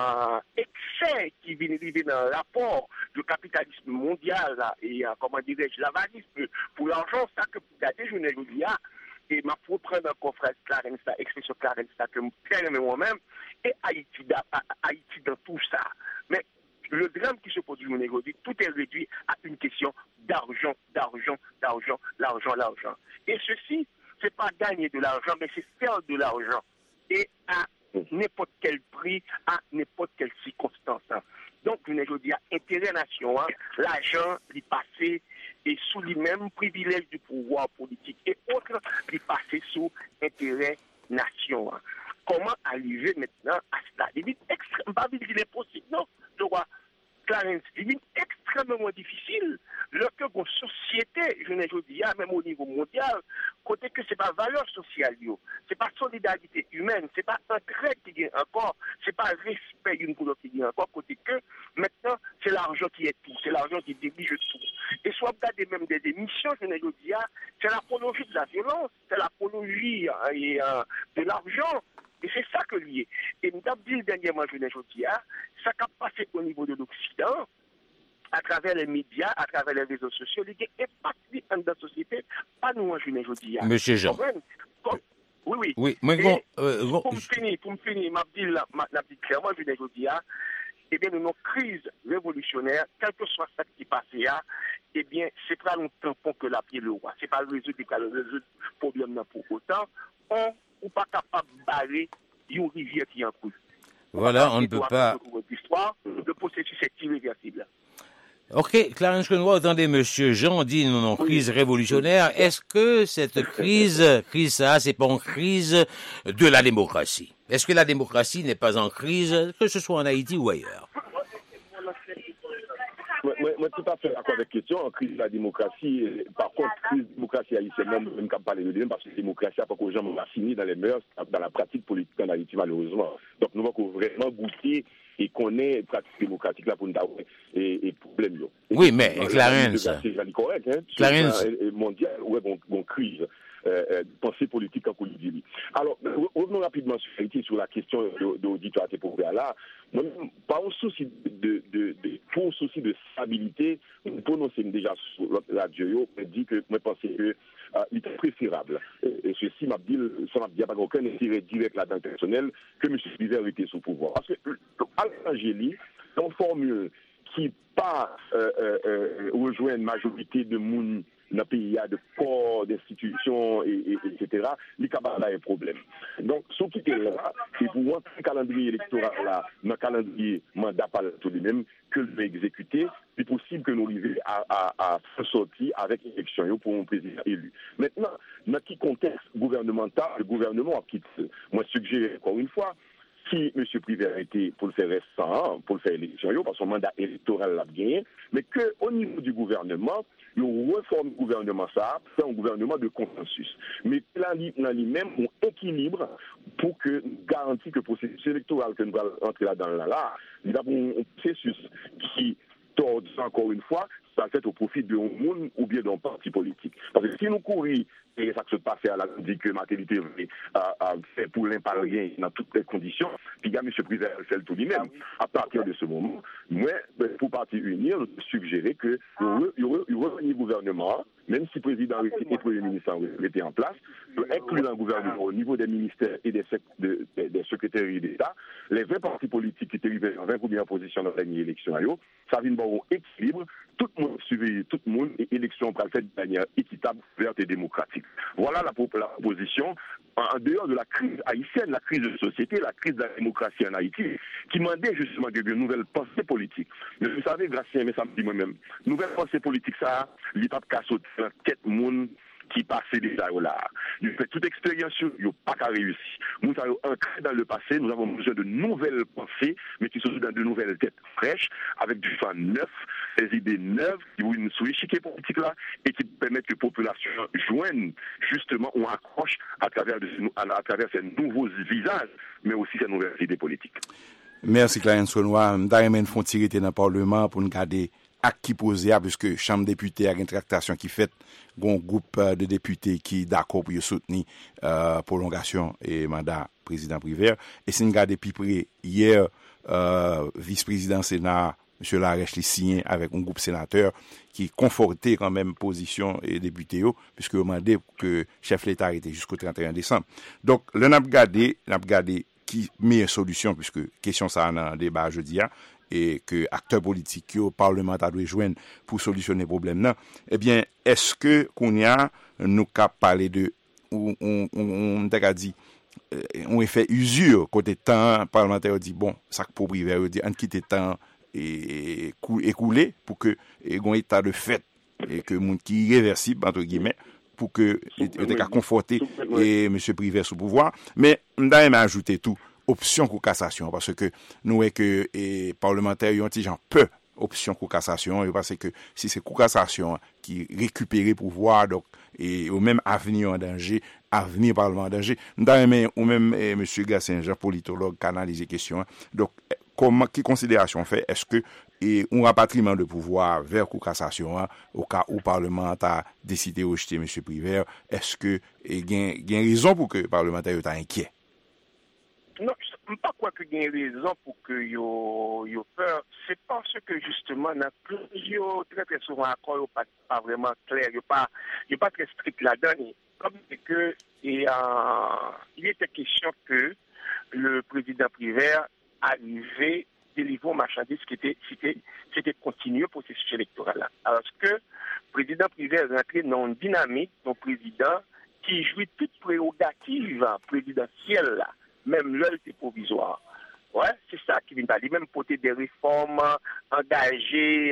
[SPEAKER 12] excès qui vient arriver dans le rapport du capitalisme mondial là, et comment dirais-je, l'avanisme pour l'argent, ça que pour garder aujourd'hui et ma pour prendre encore phrase Clarence, expression Clarence que je moi-même, et Haïti dans tout ça. Mais le drame qui se produit aujourd'hui, tout est réduit à une question d'argent. Et ceci, c'est pas gagner de l'argent, mais c'est faire de l'argent. Et à n'importe quel prix, à n'importe quelle circonstance. Donc, je dis à intérêt nation, l'argent, il passé et sous les mêmes privilèges du pouvoir politique et autres, il passé sous intérêt nation. Comment arriver maintenant à cela? Limite extrêmement, pas dire qu'il est possible, non. Je vois, Clarence, limite extrêmement difficile. Lorsque vos sociétés, je dis, même au niveau mondial, côté que c'est pas valeur sociale, c'est pas solidarité humaine, c'est pas entraide qui gagne encore, c'est pas respect d'une couleur qui gagne encore, côté que maintenant c'est l'argent qui est tout, c'est l'argent qui dirige tout. Et soit regardez même des émissions, je dis, c'est l'apologie de la violence, c'est l'apologie de l'argent. Et c'est ça que lié. Et nous avons dit dernièrement, je dis, ça a passé au niveau de l'Occident, à travers les médias, à travers les réseaux sociaux, il y a un impact dans la société, pas nous, je dis.
[SPEAKER 9] Monsieur Jean.
[SPEAKER 12] Oui.
[SPEAKER 9] Oui, mais
[SPEAKER 12] bon, pour me finir, m'a dit clairement, je dis, eh bien, nous avons une crise révolutionnaire, quel que soit ce qui passe, eh bien, c'est pas longtemps que la pied le roi. C'est pas le résoudre problème pour autant. On n'est pas capable de barrer une rivière qui en coule.
[SPEAKER 9] Voilà, on ne peut pas.
[SPEAKER 12] Le processus est irréversible.
[SPEAKER 9] Ok, Clarence Renoir, attendez, monsieur Jean dit non, crise révolutionnaire. Est-ce que cette crise ça, c'est pas une crise de la démocratie? Est-ce que la démocratie n'est pas en crise, que ce soit en Haïti ou ailleurs?
[SPEAKER 11] Moi, tout à fait d'accord avec la question. En crise de la démocratie, par contre, crise de la démocratie haïtienne, même quand on parle de lui, parce que la démocratie n'a pas qu'aux gens m'assigner dans les mœurs, dans la pratique politique en Haïti, malheureusement. Donc, nous avons vraiment goûter et connaître la pratique démocratique là pour nous avoir et problème.
[SPEAKER 9] Oui, mais Clarence.
[SPEAKER 11] C'est correct, hein?
[SPEAKER 9] Clarence.
[SPEAKER 11] Mondial, ouais, bon crise. Pensée politique en Bolivie. Alors, revenons rapidement sur la question d'auditoire et pour là. Pas un souci pour un souci de stabilité, pour nous, c'est déjà sur la radio, on dit que moi, je pense que il est préférable. Et ceci m'a dit, ça m'a dit, pas aucun intérêt direct là-dedans personnel que M. Piver était sous pouvoir. Parce que, Al-Angéli, dans une formule qui pas rejoint une majorité de monde dans le pays, il y a de corps, d'institutions, etc., il y a un problème. Donc, ce qui est là, c'est pour moi, le calendrier électoral là, dans le calendrier mandat par tout de même, que le exécuter, c'est possible que nous arrivions à sortir avec l'élection pour un président élu. Maintenant, dans quel contexte gouvernemental, le gouvernement a quitté. Moi, suggère encore une fois, si M. Privé a été pour le faire récent, pour le faire élection, parce que son mandat électoral l'a gagné, mais qu'au niveau du gouvernement, il reforme le gouvernement ça, c'est un gouvernement de consensus. Mais là, lui-même, on équilibre pour que garantir que le processus électoral que nous allons entrer là-dedans, nous avons un processus qui tord encore une fois, ça fait au profit d'un monde ou bien d'un parti politique. Parce que si nous courons, et ça se passe à la dit que maternité fait pour l'impalien dans toutes les conditions, puis il y a M. Privé fait tout lui-même. À partir de ce moment, moi, pour parti unir, nous suggérer que il y aura un gouvernement, même si le président et le premier ministre étaient en place, inclure dans le gouvernement au niveau des ministères et des secrétaires d'État, les 20 partis politiques qui étaient arrivés en 20 premières positions dans la dernière élection, ça vient d'un équilibre, tout le monde surveille tout le monde et l'élection va faire de manière équitable, verte et démocratique. Voilà la proposition, en dehors de la crise haïtienne, la crise de société, la crise de la démocratie en Haïti, qui demandait justement de nouvelles pensées politiques. Mais vous savez, Gracien, mais ça me dit moi-même, nouvelles pensées politiques, ça, l'État de sauter dans tête monde qui passait déjà là. Il fait toute expérience, il n'a pas qu'à réussir. Nous avons ancré dans le passé, nous avons besoin de nouvelles pensées, mais qui sont dans de nouvelles têtes fraîches, avec du sang neuf, des idées neuves, qui vont nous sur l'échiquier politique là, et qui permettent que la population joigne justement, on accroche à travers ces nouveaux visages, mais aussi ces nouvelles idées politiques.
[SPEAKER 10] Merci Clarence Renoir. Nous font tirer dans le Parlement pour nous garder acte qui posé, puisque Chambre député a une tractation qui fait un groupe de députés qui d'accord pour soutenir prolongation et mandat président Privé. Et si nous regardons plus près, hier, vice-président Sénat, M. Larèche, signé avec un groupe sénateur qui confortait quand même position et député, puisque demandé que chef l'État était jusqu'au 31 décembre. Donc, là, n'a regardé qui meilleure solution, puisque question ça dans le débat jeudi, et que acteurs politiques yo parlementaires doivent joindre pour solutionner problème là, eh bien est-ce que qu'on y a nous cap parler de on t'a dit on fait usure côté temps parlementaire dit bon ça pour privé dit on quitter temps et écoulé pour que un état de fait et que monde qui irréversible entre guillemets pour que était conforter et monsieur privé sous pouvoir mais m'da m'a ajouter tout option pour cassation parce que nous est que et parlementaires ont petit gens peu option pour cassation parce que si c'est pour cassation qui récupérer pouvoir donc et au même avenir en danger avenir parlement en danger m'da ou même monsieur Gassin-Jean politologue canaliser question donc comment qui considération fait est-ce que et un rapatriement de pouvoir vers cour cassation au cas où parlement a décidé de rejeter monsieur Privé est-ce que il y a raison pour que parlementaire est inquiet?
[SPEAKER 12] Non, je ne sais pas quoi que il y a raison pour que yo peur. C'est parce que justement, dans plusieurs très souvent accords pas vraiment clair, il pas très strict là-dedans. Comme c'est que il était question que le président Privé arrivait délivrer aux marchandises qui était continué le processus électoral là. Alors que le président Privé est rentré dans une dynamique, dans le président qui jouit toute prérogative présidentielle là. Même l'heure c'est provisoire. Ouais, c'est ça qui vient parler. Même porter des réformes engagées,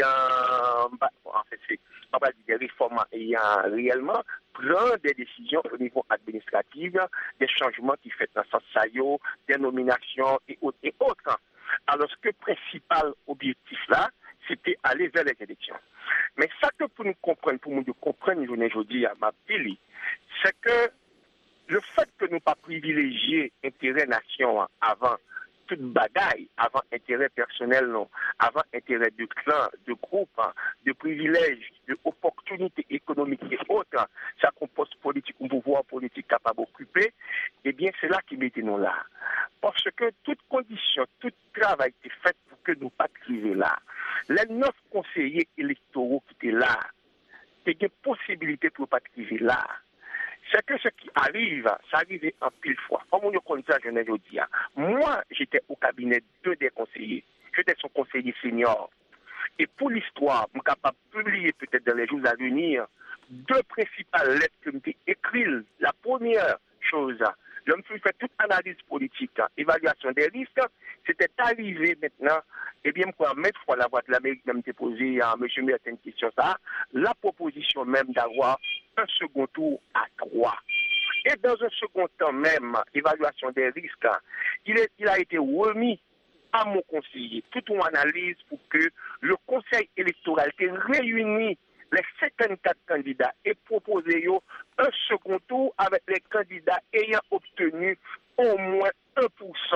[SPEAKER 12] en fait, c'est pas des réformes ayant réellement prendre des décisions au niveau administratif, des changements qui fait dans ce sens, des nominations et autres. Alors, ce que le principal objectif là, c'était aller vers les élections. Mais ça que pour nous comprendre, aujourd'hui à ma ville, c'est que le fait que nous pas privilégier intérêt nation avant toute bagaille, avant intérêt personnel, non, avant intérêt de clan, de groupe, de privilèges, de opportunités économiques et autres, ça compose politique, un pouvoir politique capable d'occuper, eh bien c'est là qui mettez nous là. Parce que toute condition, tout travail est fait pour que nous pas arriver là. Les 9 conseillers électoraux qui étaient là, il y a des possibilités pour pas arriver là. C'est que ce qui arrive, ça arrive en pile fois. Comme on le connaît ça, je ne veux dire. Moi, j'étais au cabinet de des conseillers. J'étais son conseiller senior. Et pour l'histoire, je suis capable de publier peut-être dans les jours à venir 2 principales lettres que j'ai écrites. La première chose, je me suis fait toute analyse politique, évaluation des risques. C'était arrivé maintenant, eh bien, pour mettre fois la voix de l'Amérique, même déposer à M. Mertin une question, ça, la proposition même d'avoir un second tour à 3. Et dans un second temps même, évaluation des risques, il a été remis à mon conseiller toute une analyse pour que le conseil électoral qui réunit les 54 candidats et proposer un second tour avec les candidats ayant obtenu au moins 1%.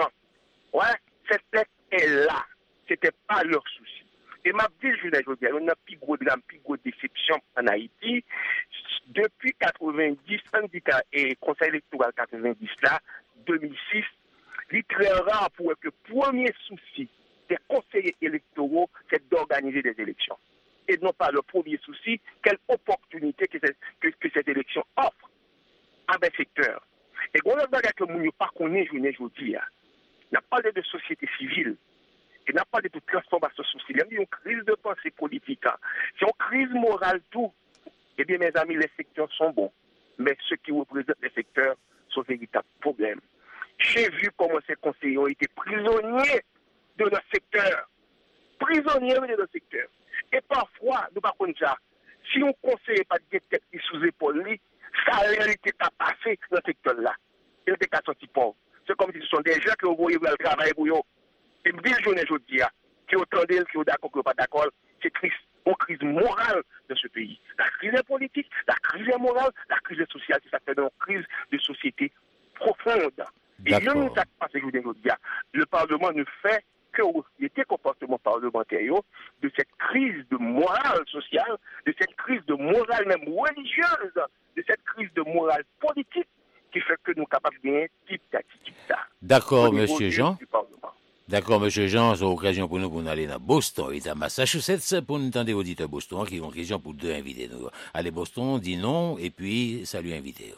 [SPEAKER 12] Ouais, cette lettre est là. C'était pas leur souci. Et ma ville, je veux dire, on a plus gros drame, plus gros déception en Haïti. Depuis 90, syndicat et conseil électoral 90 là, 2006, il est très rare pour que le premier souci des conseillers électoraux, c'est d'organiser des élections. Et non pas le premier souci, quelle opportunité que cette élection offre à un secteur. Et quand on regarde que nous ne pas connaître aujourd'hui, on a parlé de société civile, et on n'a pas de transformation sociale. Il y a une crise de pensée politique. C'est une crise morale tout. Eh bien, mes amis, les secteurs sont bons. Mais ceux qui représentent les secteurs sont véritables problèmes. J'ai vu comment ces conseillers ont été prisonniers de leur secteur. Prisonniers de leur secteur. Et parfois, nous ne pouvons pas dire, si on ne conseille pas de tête sous épaule, ça a réalité à passer dans ce secteur-là. Il était qu'à sortir pauvre. C'est comme si ce sont des gens qui ont voulu le travail pour eux. Et une belle journée aujourd'hui, qui ont tendu, qui ont d'accord, qui n'ont pas d'accord, c'est triste. Une crise morale de ce pays. La crise est politique, la crise est morale, la crise est sociale, c'est ça fait une crise de société profonde. Et je ne sais pas ce que je veux dire. Le Parlement ne fait que les comportements parlementaires de cette crise de morale sociale, de cette crise de morale même religieuse, de cette crise de morale politique qui fait que nous sommes capables de gagner type d'attitude.
[SPEAKER 9] D'accord, monsieur Jean. D'accord, monsieur Jean, c'est l'occasion pour nous aller dans Boston et à Massachusetts pour nous entendre auditeurs Boston qui ont question pour 2 invités. Allez, Boston, dis non et puis salut invité.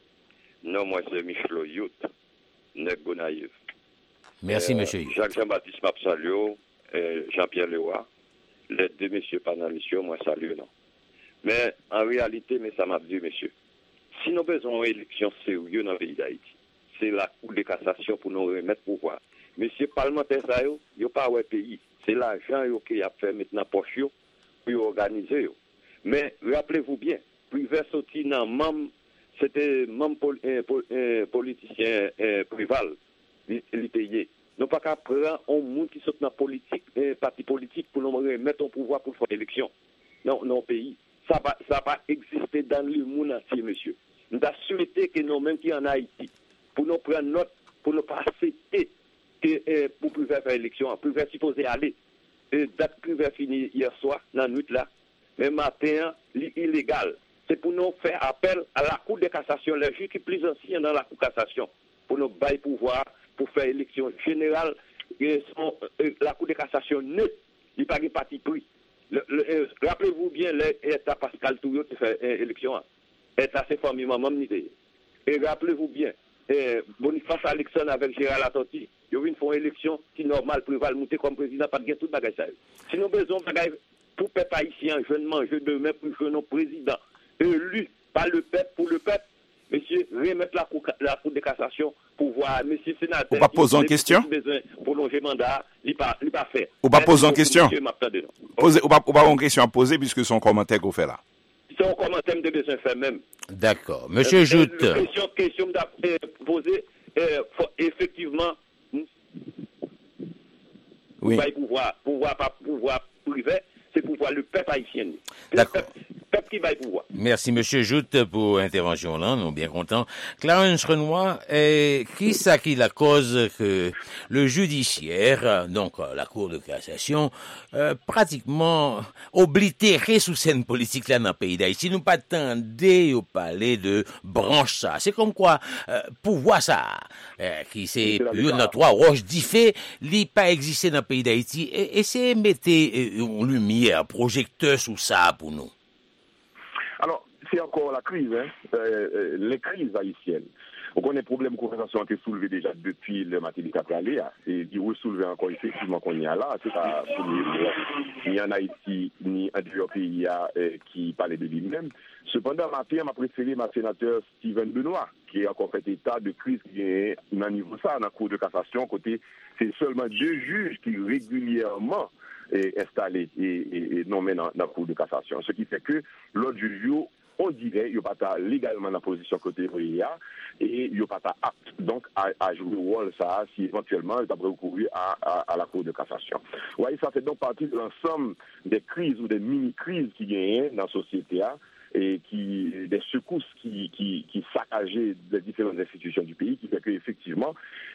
[SPEAKER 14] Non, moi c'est Michel Yout, Nek Gonaïev.
[SPEAKER 9] Merci, monsieur.
[SPEAKER 14] Jacques Jean-Baptiste Mapsalio, Jean-Pierre Leroy, les deux messieurs panélistes, moi salue, non. Mais en réalité, mais ça m'a dit, monsieur, si nous avons une élection sérieuse dans le pays d'Haïti, c'est la Cour de cassation pour nous remettre pouvoir. Monsieur parlementaire, ça, il n'y a pas de pays. C'est l'argent qu'il a fait maintenant pour organiser. Mais rappelez-vous bien, privé sorti dans membre, c'était membre politicien prival, il payé. Nous pas qu'à prendre un monde qui sort dans la politique, parti politique pour nous remettre au pouvoir pour faire l'élection. Non, non, pays. Ça va pas exister dans le monde entier, monsieur. Nous avons souhaité que nous-mêmes qui en Haïti, pour nous prendre note, pour ne pas accepter que pour pouvoir faire l'élection, pouvoir supposer aller. Date privée finie hier soir, dans la nuit là, mais matin, illégal. C'est pour nous faire appel à la Cour de cassation, les juges qui sont plus anciens dans la Cour de cassation, pour nous bailler pouvoir, pour faire élection générale. La Cour de cassation neutre, il n'y a pas de parti pris. Rappelez-vous bien, l'État Pascal Touyo qui fait élection. L'État, c'est famille maman. Et rappelez-vous bien, Boniface Alexandre avec Gérald Latorti, ils ont fait une élection qui est normale, préval monter comme président, pas de gain tout bagage ça. Si nous besoin de bagage pour peuple haïtien, jeune manger demain pour jeune président, élu par le peuple pour le peuple, monsieur, remettre la Cour de cassation pour voir, monsieur sénateur.
[SPEAKER 10] Ou pas poser en question?
[SPEAKER 14] Prolonger mandat, il pas fait.
[SPEAKER 10] Ou pas poser en question? Ou pas en question à poser puisque son commentaire qu'on fait là.
[SPEAKER 14] C'est un commentaire de besoin faire même.
[SPEAKER 9] D'accord. Monsieur Joute.
[SPEAKER 14] Question poser, effectivement,
[SPEAKER 10] oui.
[SPEAKER 14] Pouvoir privé, c'est pouvoir le peuple haïtien.
[SPEAKER 9] D'accord.
[SPEAKER 14] Peuple qui va pouvoir.
[SPEAKER 9] Merci, monsieur Joute, pour l'intervention là, nous sommes bien contents. Clarence Renoir, qui ça qui la cause que le judiciaire, donc la Cour de cassation, pratiquement oblitéré sous scène politique là dans le pays d'Haïti. Nous pas attendez au parler de branche ça. C'est comme quoi, pouvoir ça, qui c'est une trois roches diffé, li pas existé dans le pays d'Haïti. Et c'est mettre une lumière, projecteur sous ça pour nous.
[SPEAKER 11] Alors, c'est encore la crise, les crises haïtiennes. On connaît le problème de conversation qui a été soulevé déjà depuis le matin du Capralé, et qui soulevé encore effectivement qu'on y a là, c'est pas ni en Haïti, ni en dehors pays qui parlait de lui-même. Cependant, matin, m'a préféré ma sénateur Steven Benoît, qui a encore fait état de crise qui est dans niveau ça, dans la Cour de cassation, côté, c'est seulement 2 juges qui régulièrement installés et nommés dans la Cour de cassation. Ce qui fait que l'autre juge, on dirait qu'il n'y a pas légalement dans la position côté RIA et il n'y a pas apte donc à jouer le rôle ça si éventuellement il devrait recourir à la Cour de cassation. Oui, ça fait donc partie de l'ensemble des crises ou des mini-crises qui gagnent dans la société et des secousses qui saccageaient les différentes institutions du pays, qui fait qu'effectivement,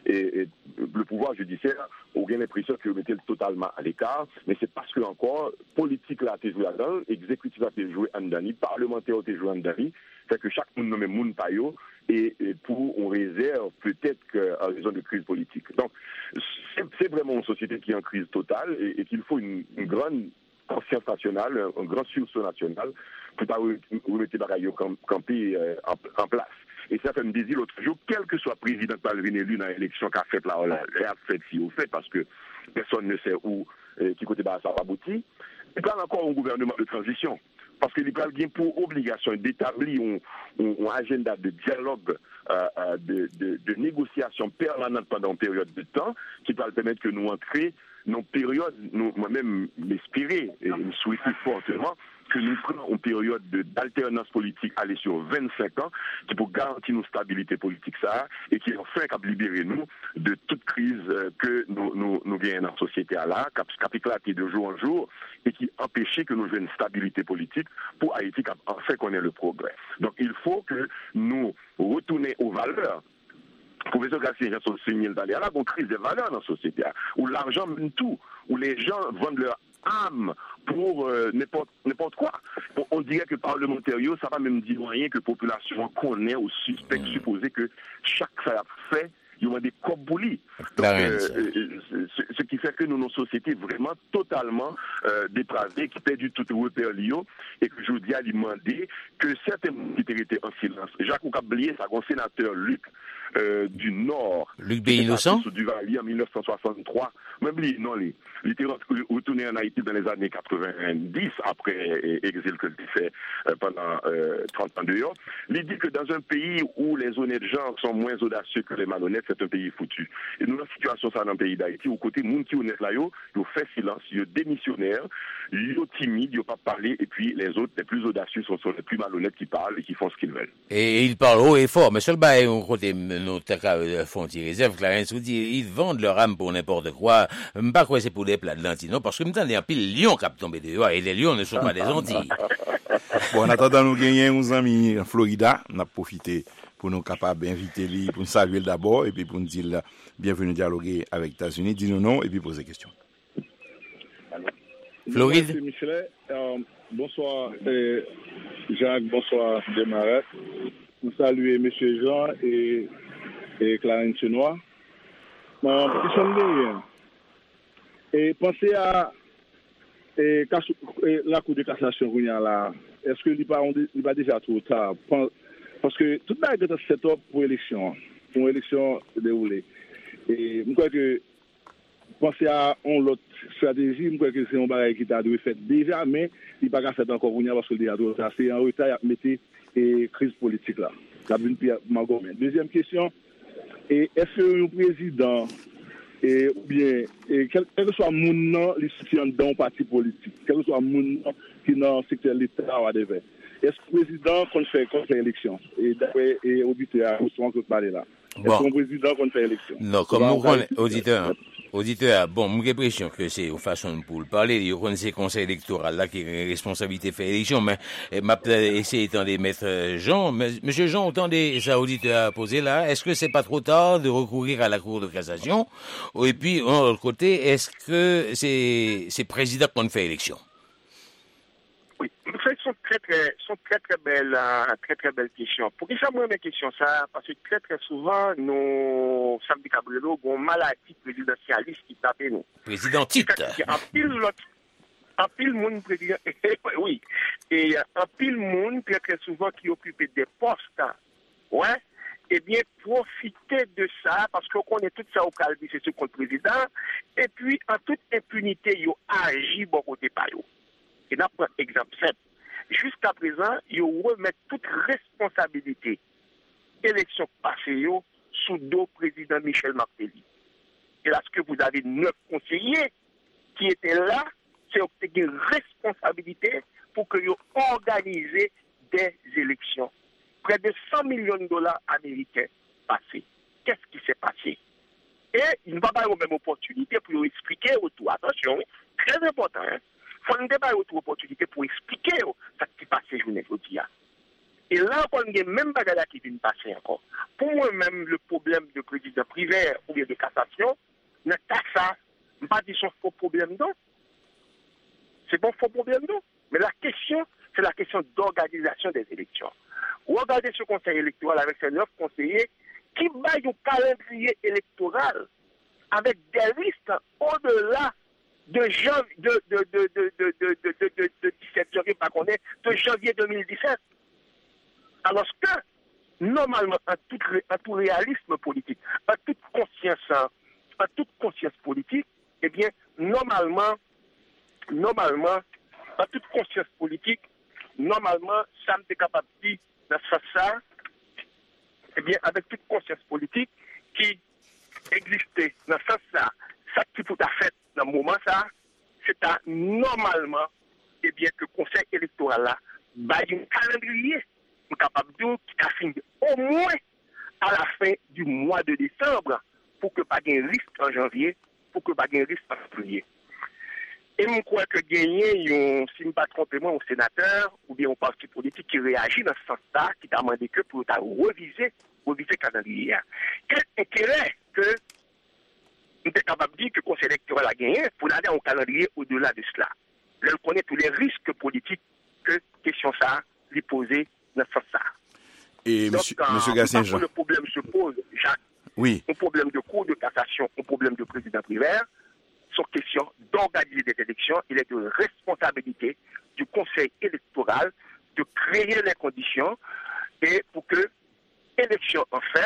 [SPEAKER 11] le pouvoir judiciaire, on a l'impression qu'il mettait totalement à l'écart, mais c'est parce que encore, politique là, t'es joué là-dedans, exécutif là, t'es joué en Dani, parlementaire t'es joué en Dani, fait que chaque monde nomme moun payo, et pour on réserve peut-être qu'en raison de crise politique. Donc, c'est vraiment une société qui est en crise totale et qu'il faut une grande conscience nationale, un grand sursaut national pour remettre les bagailles camper en place. Et ça fait me dire l'autre jour, quel que soit président qui va venir élu dans l'élection qu'a fait là, a fait si ou fait, parce que personne ne sait où, qui côté ça va aboutir. Il parle encore un gouvernement de transition. Parce que l'Ibral a pour obligation d'établir un agenda de dialogue, de négociation permanente pendant une période de temps qui va permettre que nous entrions dans une période, moi-même m'inspirer et me souhaiter fortement que nous prenons une période d'alternance politique aller sur 25 ans qui pour garantir nos stabilité politique ça et qui enfin cap libérer nous de toute crise que nous gagnons dans la société à là, cap éclater de jour en jour et qui empêchait que nous ayons une stabilité politique pour Haïti cap enfin connaître le progrès. Donc il faut que nous retournions aux valeurs. Professeur Garcia, sont signé d'aller là, une crise des valeurs dans la société, où l'argent mène tout, où les gens vendent leur âme pour n'importe quoi. On dirait que le parlementaire, ça va même dire rien que la population connaît ou suspecte, supposer que chaque ça a fait, il y a des coboulis. Ce qui fait que nous, nos sociétés vraiment totalement dépravées, qui perdent tout repère Lio, et que je dis à lui demander que certains qui étaient en silence. Jacques Oukablier, ça, un sénateur Luc, du Nord.
[SPEAKER 9] Luc B. Innocent
[SPEAKER 11] du Valier en 1963. Même lui, non, il était retourné en Haïti dans les années 90, après exil que il fait pendant 30 ans dehors. Il dit que dans un pays où les honnêtes gens sont moins audacieux que les malhonnêtes, c'est un pays foutu. Et nous, la situation, ça dans le pays d'Haïti, où côté monde qui honnête là, ils fait silence, ils démissionnaires, ils timides, ils pas parler, et puis les autres, les plus audacieux, sont les plus malhonnêtes qui parlent et qui font ce qu'ils veulent.
[SPEAKER 9] Et ils parlent haut et fort, mais sur le bas, on côté nos fonds de réserve, Clarence vous dit, ils vendent leur âme pour n'importe quoi. Pas quoi c'est pour des plats de lentilles, non, parce que maintenant, il y a un pile lion qui a tombé dehors, et les lions ne sont pas des Antilles.
[SPEAKER 10] Bon, en attendant, nous gagnons uns amis en Florida, on a profité pour nous capables d'inviter lui, pour nous saluer d'abord, et puis pour nous dire bienvenue dialoguer avec les États-Unis, dis-nous non, et puis poser des questions.
[SPEAKER 9] Floride.
[SPEAKER 15] Merci Michelet. Bonsoir Jacques, bonsoir Desmarais. Nous saluons M. Jean et Clarence Chenois. Question de rien. Et pensez à la Cour de cassation là. Est-ce que il va déjà trop tard? Parce que tout le monde est set up pour l'élection déroulée. Et je crois que penser à une autre stratégie, je crois que c'est un bagage qui a dû être fait déjà, mais il n'y a pas fait encore parce que déjà trop tard. C'est en retard à mettre crise politique là. Deuxième question, est-ce que le président ou bien quel que soit le monde qui soutient dans un parti politique, quel que soit le monde qui est dans le secteur de l'État, est-ce que le président compte faire élection? Et d'après auditeur, on peut parler là. Est-ce que le président compte faire élection?
[SPEAKER 9] Non, comme nous connaissons, auditeur, bon, mon impression que c'est une façon pour le parler, il y a ces conseils électoraux là qui ont une responsabilité de faire élection, mais m'a essayé de mettre Jean, mais monsieur Jean, entendez ça auditeur a posé là, est-ce que c'est pas trop tard de recourir à la Cour de cassation? Et puis, de l'autre côté, est-ce que c'est président qu'on fait élection?
[SPEAKER 12] Oui, ce sont très belles questions. Pour que ça, moi, mes questions, ça, parce que très souvent, nous, Samedi Cabrelo, avons une maladie présidentialiste qui tape nous.
[SPEAKER 9] Présidentite.
[SPEAKER 12] En pile monde président, oui. Et en pile monde, très souvent, qui occupe des postes, ouais. Eh bien, profiter de ça, parce qu'on connaît tout ça au calme, c'est ce contre le président, et puis, en toute impunité, ils agissent bon côté par eux. Et là, pour exemple simple, jusqu'à présent, ils remettent toute responsabilité élection passée sous dos président Michel Martelly. Et là, ce que vous avez 9 conseillers qui étaient là, c'est une responsabilité pour que vous organisez des élections. Près de 100 millions de dollars américains passés. Qu'est-ce qui s'est passé? Et il ne va pas avoir même opportunité pour vous expliquer autour. Attention, très important, hein? Il faut nous avoir autre opportunité pour expliquer ce qui passe journée aujourd'hui. Et là, on a même pas qui vient passer encore. Pour moi-même, le problème de président privé ou bien de cassation, n'est pas ça. Je ne pas dire son faux problème, non. C'est bon faux problème, non. Mais la question, c'est la question d'organisation des élections. Regardez ce conseil électoral avec ses 9 conseillers qui baillent au calendrier électoral avec des listes au-delà de janvier de 17 janvier, pas qu'on est, de janvier 2017. Alors que, normalement, en tout réalisme politique, en toute conscience politique, eh bien, normalement, en toute conscience politique, normalement, ça me est capable de dire dans ça, eh bien, avec toute conscience politique qui existait dans ça qui peut être fait dans le moment ça, c'est normalement, eh bien, que le conseil électoral là, un calendrier capable de qui a fini au moins à la fin du mois de décembre pour que pas de risque en janvier, pour que pas de risque en février. Et je crois que gagner, si je ne me trompe pas, un sénateur ou bien un parti politique qui réagit dans ce sens-là, qui t'a demandé que pour reviser le calendrier. Quel intérêt que nous sommes capables de dire que le conseil électoral a gagné pour aller au calendrier au-delà de cela? Elle connaît tous les risques politiques que question ça lui poser dans ce sens-là.
[SPEAKER 10] Et
[SPEAKER 12] donc,
[SPEAKER 10] monsieur Gassin-Jean,
[SPEAKER 12] le problème se pose, Jacques.
[SPEAKER 10] Oui.
[SPEAKER 12] Un problème de cour de cassation, un problème de président privé, sur question d'organiser des élections, il est de responsabilité du conseil électoral de créer les conditions et pour que l'élection en fait,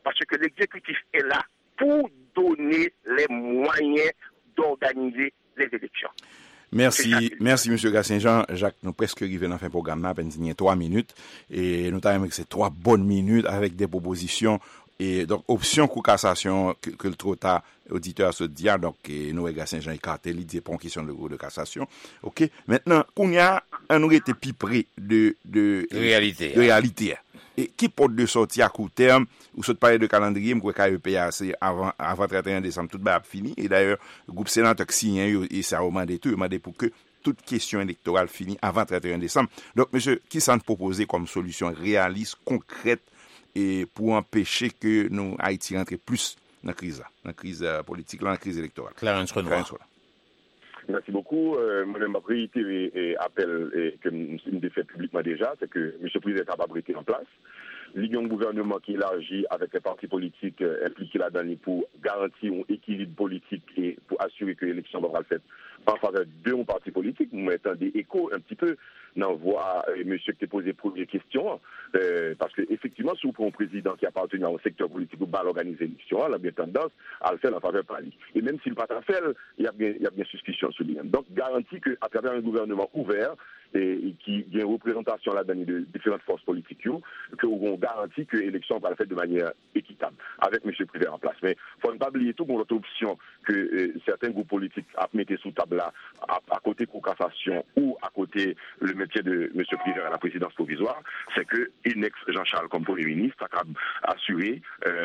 [SPEAKER 12] parce que l'exécutif est là pour donner les moyens d'organiser les élections.
[SPEAKER 10] Merci, M. Gatien-Jean. Jacques, nous presque arrivés dans fin programme, à peine 3 minutes. Et nous avons que c'est 3 bonnes minutes avec des propositions. Et donc, option coup cassation, que le trop tard, auditeur se dit, donc, nous, Gatien-Jean, écarté, il dit, pour une question de cassation. OK. Maintenant, qu'on y a, nous été plus près de réalité. Et qui porte de sortie à court terme, ou saute parler de calendrier, moi, KEPA, c'est avant 31 décembre, tout va fini. Et d'ailleurs, le groupe sénateur qui signe, et ça a demandé pour que toute question électorale finisse avant 31 décembre. Donc, monsieur, qui s'en propose comme solution réaliste, concrète, et pour empêcher que nous, Haïti, rentre plus dans la crise politique, dans la crise électorale?
[SPEAKER 9] Clarence Renoir.
[SPEAKER 11] Merci beaucoup. Moi-même, ma priorité et appel que nous avons fait publiquement déjà, c'est que M. le Président n'a pas été en place. L'union gouvernement qui élargit avec les partis politiques impliqués là-dedans pour garantir un équilibre politique et pour assurer que l'élection va être faite en faveur de mon parti politique. Vous m'entendez écho un petit peu dans voix monsieur qui t'a posé première question, parce que effectivement, si vous prenez un président qui appartient à un secteur politique ou pas l'organiser l'élection, il a bien tendance à le faire en faveur de Paris. Et même s'il n'a pas fait, il y a bien suspicion sur lui. Donc, garantie qu'à travers un gouvernement ouvert et qui a une représentation là-dedans de différentes forces politiques, que on garantit que l'élection va être faite de manière équitable, avec M. Privé en place. Mais il ne faut pas oublier tout pour l'autre option que certains groupes politiques a mis sous table là, à côté de la cassation ou à côté le métier de M. Privé à la présidence provisoire, c'est que Inex Jean-Charles comme Premier ministre a assuré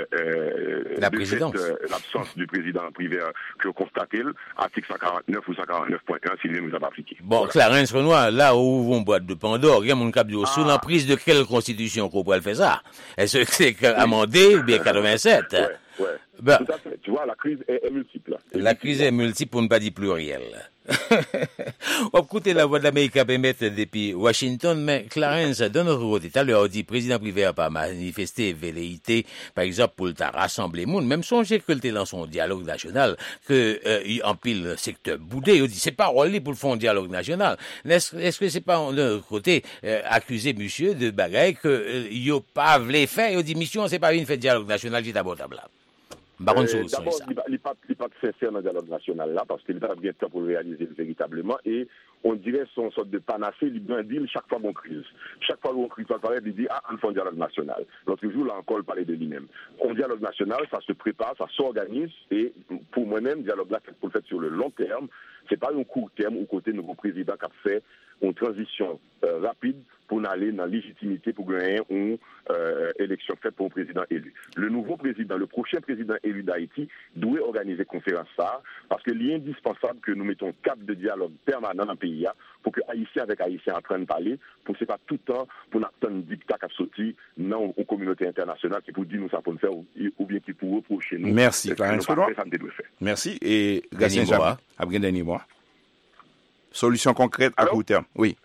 [SPEAKER 11] l'absence du président Privé que constaté article 149 ou 149.1 s'il ne nous a pas appliqué.
[SPEAKER 9] Bon, voilà. Clarence Renoir, là où on boîte de Pandore, il y a mon cap de sous l'emprise de quelle constitution qu'on pourrait faire ça? Est-ce que c'est amendé ou bien 87?
[SPEAKER 11] Ouais.
[SPEAKER 9] Ben,
[SPEAKER 11] tout à fait. Tu vois, la crise est multiple.
[SPEAKER 9] La crise est multiple pour ne pas dire pluriel. On va écouter la voix de l'Amérique à permettre depuis Washington, mais Clarence, de notre côté, tout à l'heure, on dit, président Privé a pas manifesté velléité, par exemple, pour le rassembler monde, même songer que le dans son dialogue national, que, en pile secteur boudé, on dit, c'est pas rôle pour le fond dialogue national. Est-ce que c'est pas, de notre côté, accuser monsieur de bagaille que, il pas voulu faire, on dit, mission, c'est pas une fête dialogue national, qui est abordable là.
[SPEAKER 11] D'abord, il n'est pas sincère dans le dialogue national là, parce qu'il a bien temps pour le réaliser véritablement, et on dirait son sorte de panacée, il bien dit chaque fois qu'on crise. Chaque fois qu'on crise, il dit, on fait un dialogue national. L'autre jour, là encore, il parlait de lui-même. Un dialogue national, ça se prépare, ça s'organise, et pour moi-même, le dialogue là, c'est pour le faire sur le long terme. C'est pas un court terme où côté nouveau président qui a fait une transition rapide pour aller dans la légitimité pour gagner une élection faite pour un président élu. Le nouveau président, le prochain président élu d'Haïti doit organiser une conférence ça, parce qu'il est indispensable que nous mettons un cap de dialogue permanent dans le pays pour que Haïtiens avec Haïtiens en train de parler, pour que ce n'est pas tout le temps pour nous attendre un dictat qui a sorti dans une communauté internationale qui pour dire nous ça pour nous faire ou bien qui pour reprocher nous.
[SPEAKER 10] Merci, Clarence Renoir. Merci. Et Gatien Jean, après dernier mois. Solution concrète à court terme. Oui.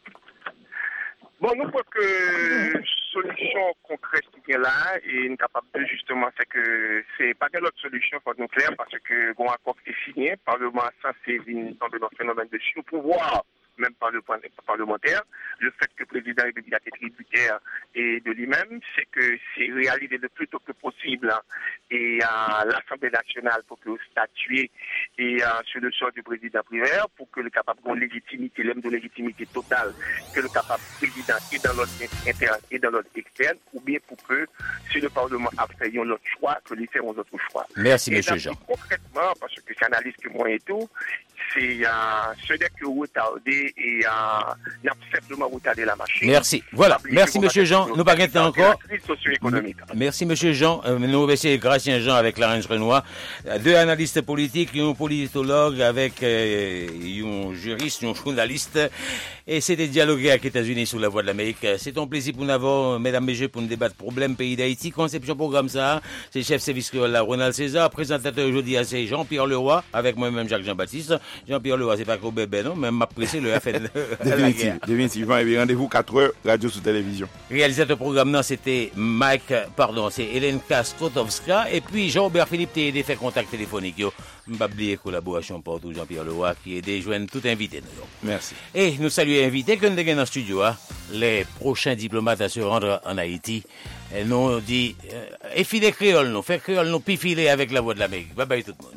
[SPEAKER 12] Bon, nous pensons que solution concrète qui est là et nous capable de justement, c'est que c'est pas quelle autre solution pour nous clair parce que bon accord est signé, Parlement censé venir dans le phénomène de sous-pouvoir, même par le point parlementaire. Le fait que le président est bibliothèque tributaire et de lui-même, c'est que c'est réalisé le plus tôt que possible et à l'Assemblée nationale pour que statuer et sur le sort du président Privé pour que le capable de légitimité, l'aime de légitimité totale, que le capable président est dans l'ordre interne et dans l'ordre externe, ou bien pour que si le Parlement a fait notre choix, que les faisons notre choix.
[SPEAKER 9] Merci, M. Jean.
[SPEAKER 12] Concrètement, parce que c'est analyse que moi et tout, c'est ce n'est que retardé et il a simplement retardé la machine.
[SPEAKER 9] Merci. Voilà. Merci, M. Jean. Nous pas guetter encore. Merci, M. Jean. Nous essayer Gatien Jean avec Clarence Renoir. Deux analystes politiques, un politologue avec un juriste, un journaliste. Et c'était dialoguer avec les États-Unis sous la voix de l'Amérique. C'est un plaisir pour nous avoir, mesdames et messieurs, pour nous débattre problème pays d'Haïti. Conception programme ça. C'est chef service créole Ronald César. Présentateur aujourd'hui, c'est Jean-Pierre Leroy avec moi-même Jacques Jean-Baptiste. Jean-Pierre Leroy, c'est pas qu'au bébé, non? Même m'apprécier le FN.
[SPEAKER 10] Définitif. Définitivement. Et rendez-vous 4h, radio sous télévision.
[SPEAKER 9] Réalisateur programme, c'était c'est Elenka Skotowska. Et puis Jean-Robert Philippe t'a aidé faire contact téléphonique. Je ne pas oublier collaboration partout Jean-Pierre Leroy qui a aidé joindre tout invité.
[SPEAKER 10] Merci.
[SPEAKER 9] Et nous saluons invité que nous avons dans le studio. Les prochains diplomates à se rendre en Haïti. Et nous dit, effiler créole, nous, faire créole, nous, puis filer avec la voix de l'Amérique. Bye bye tout le monde.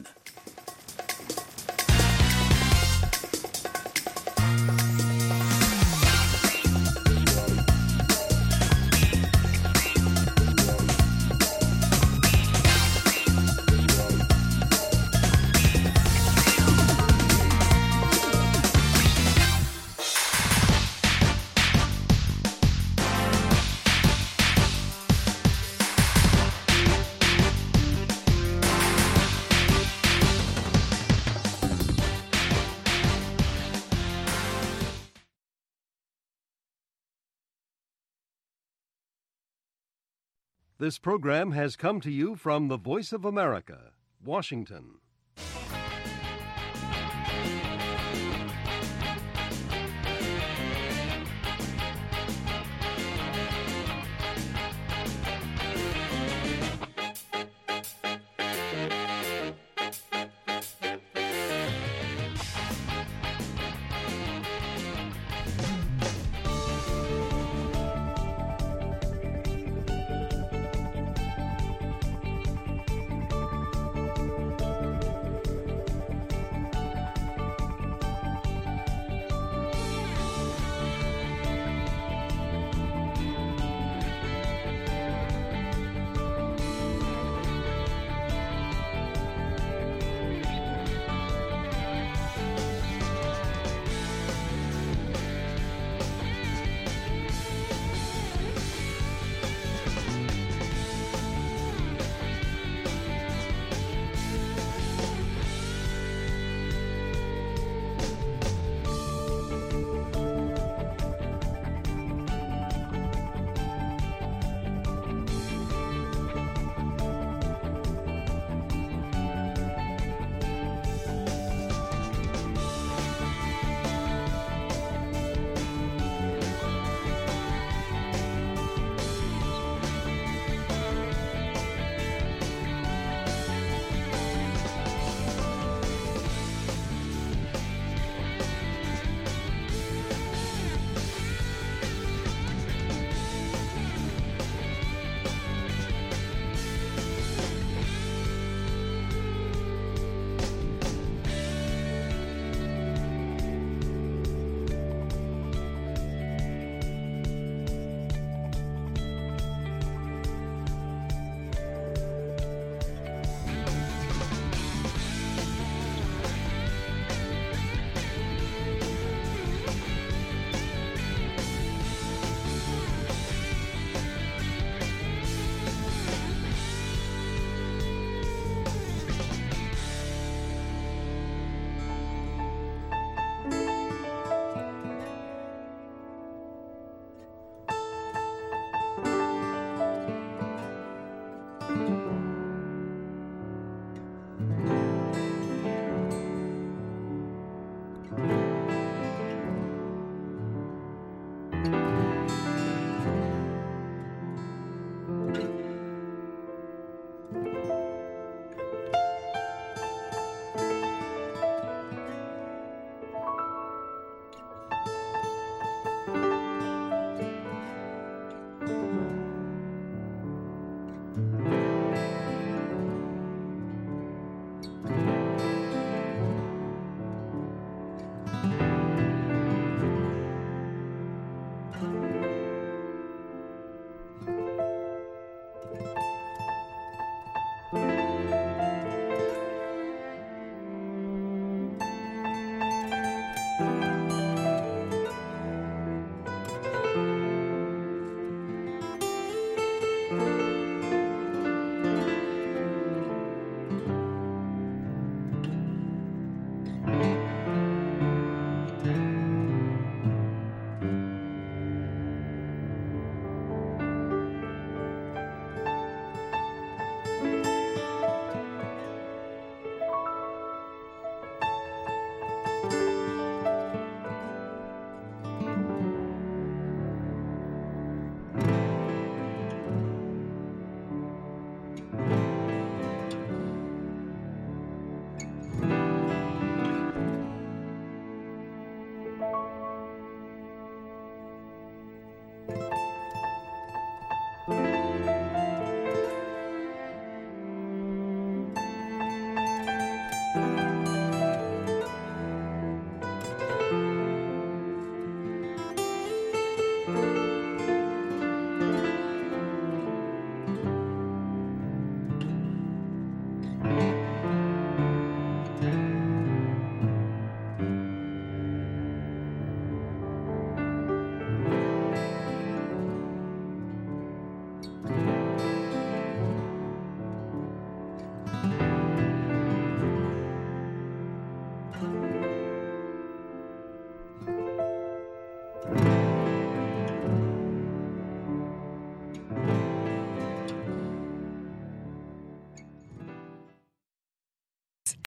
[SPEAKER 1] This program has come to you from the Voice of America, Washington.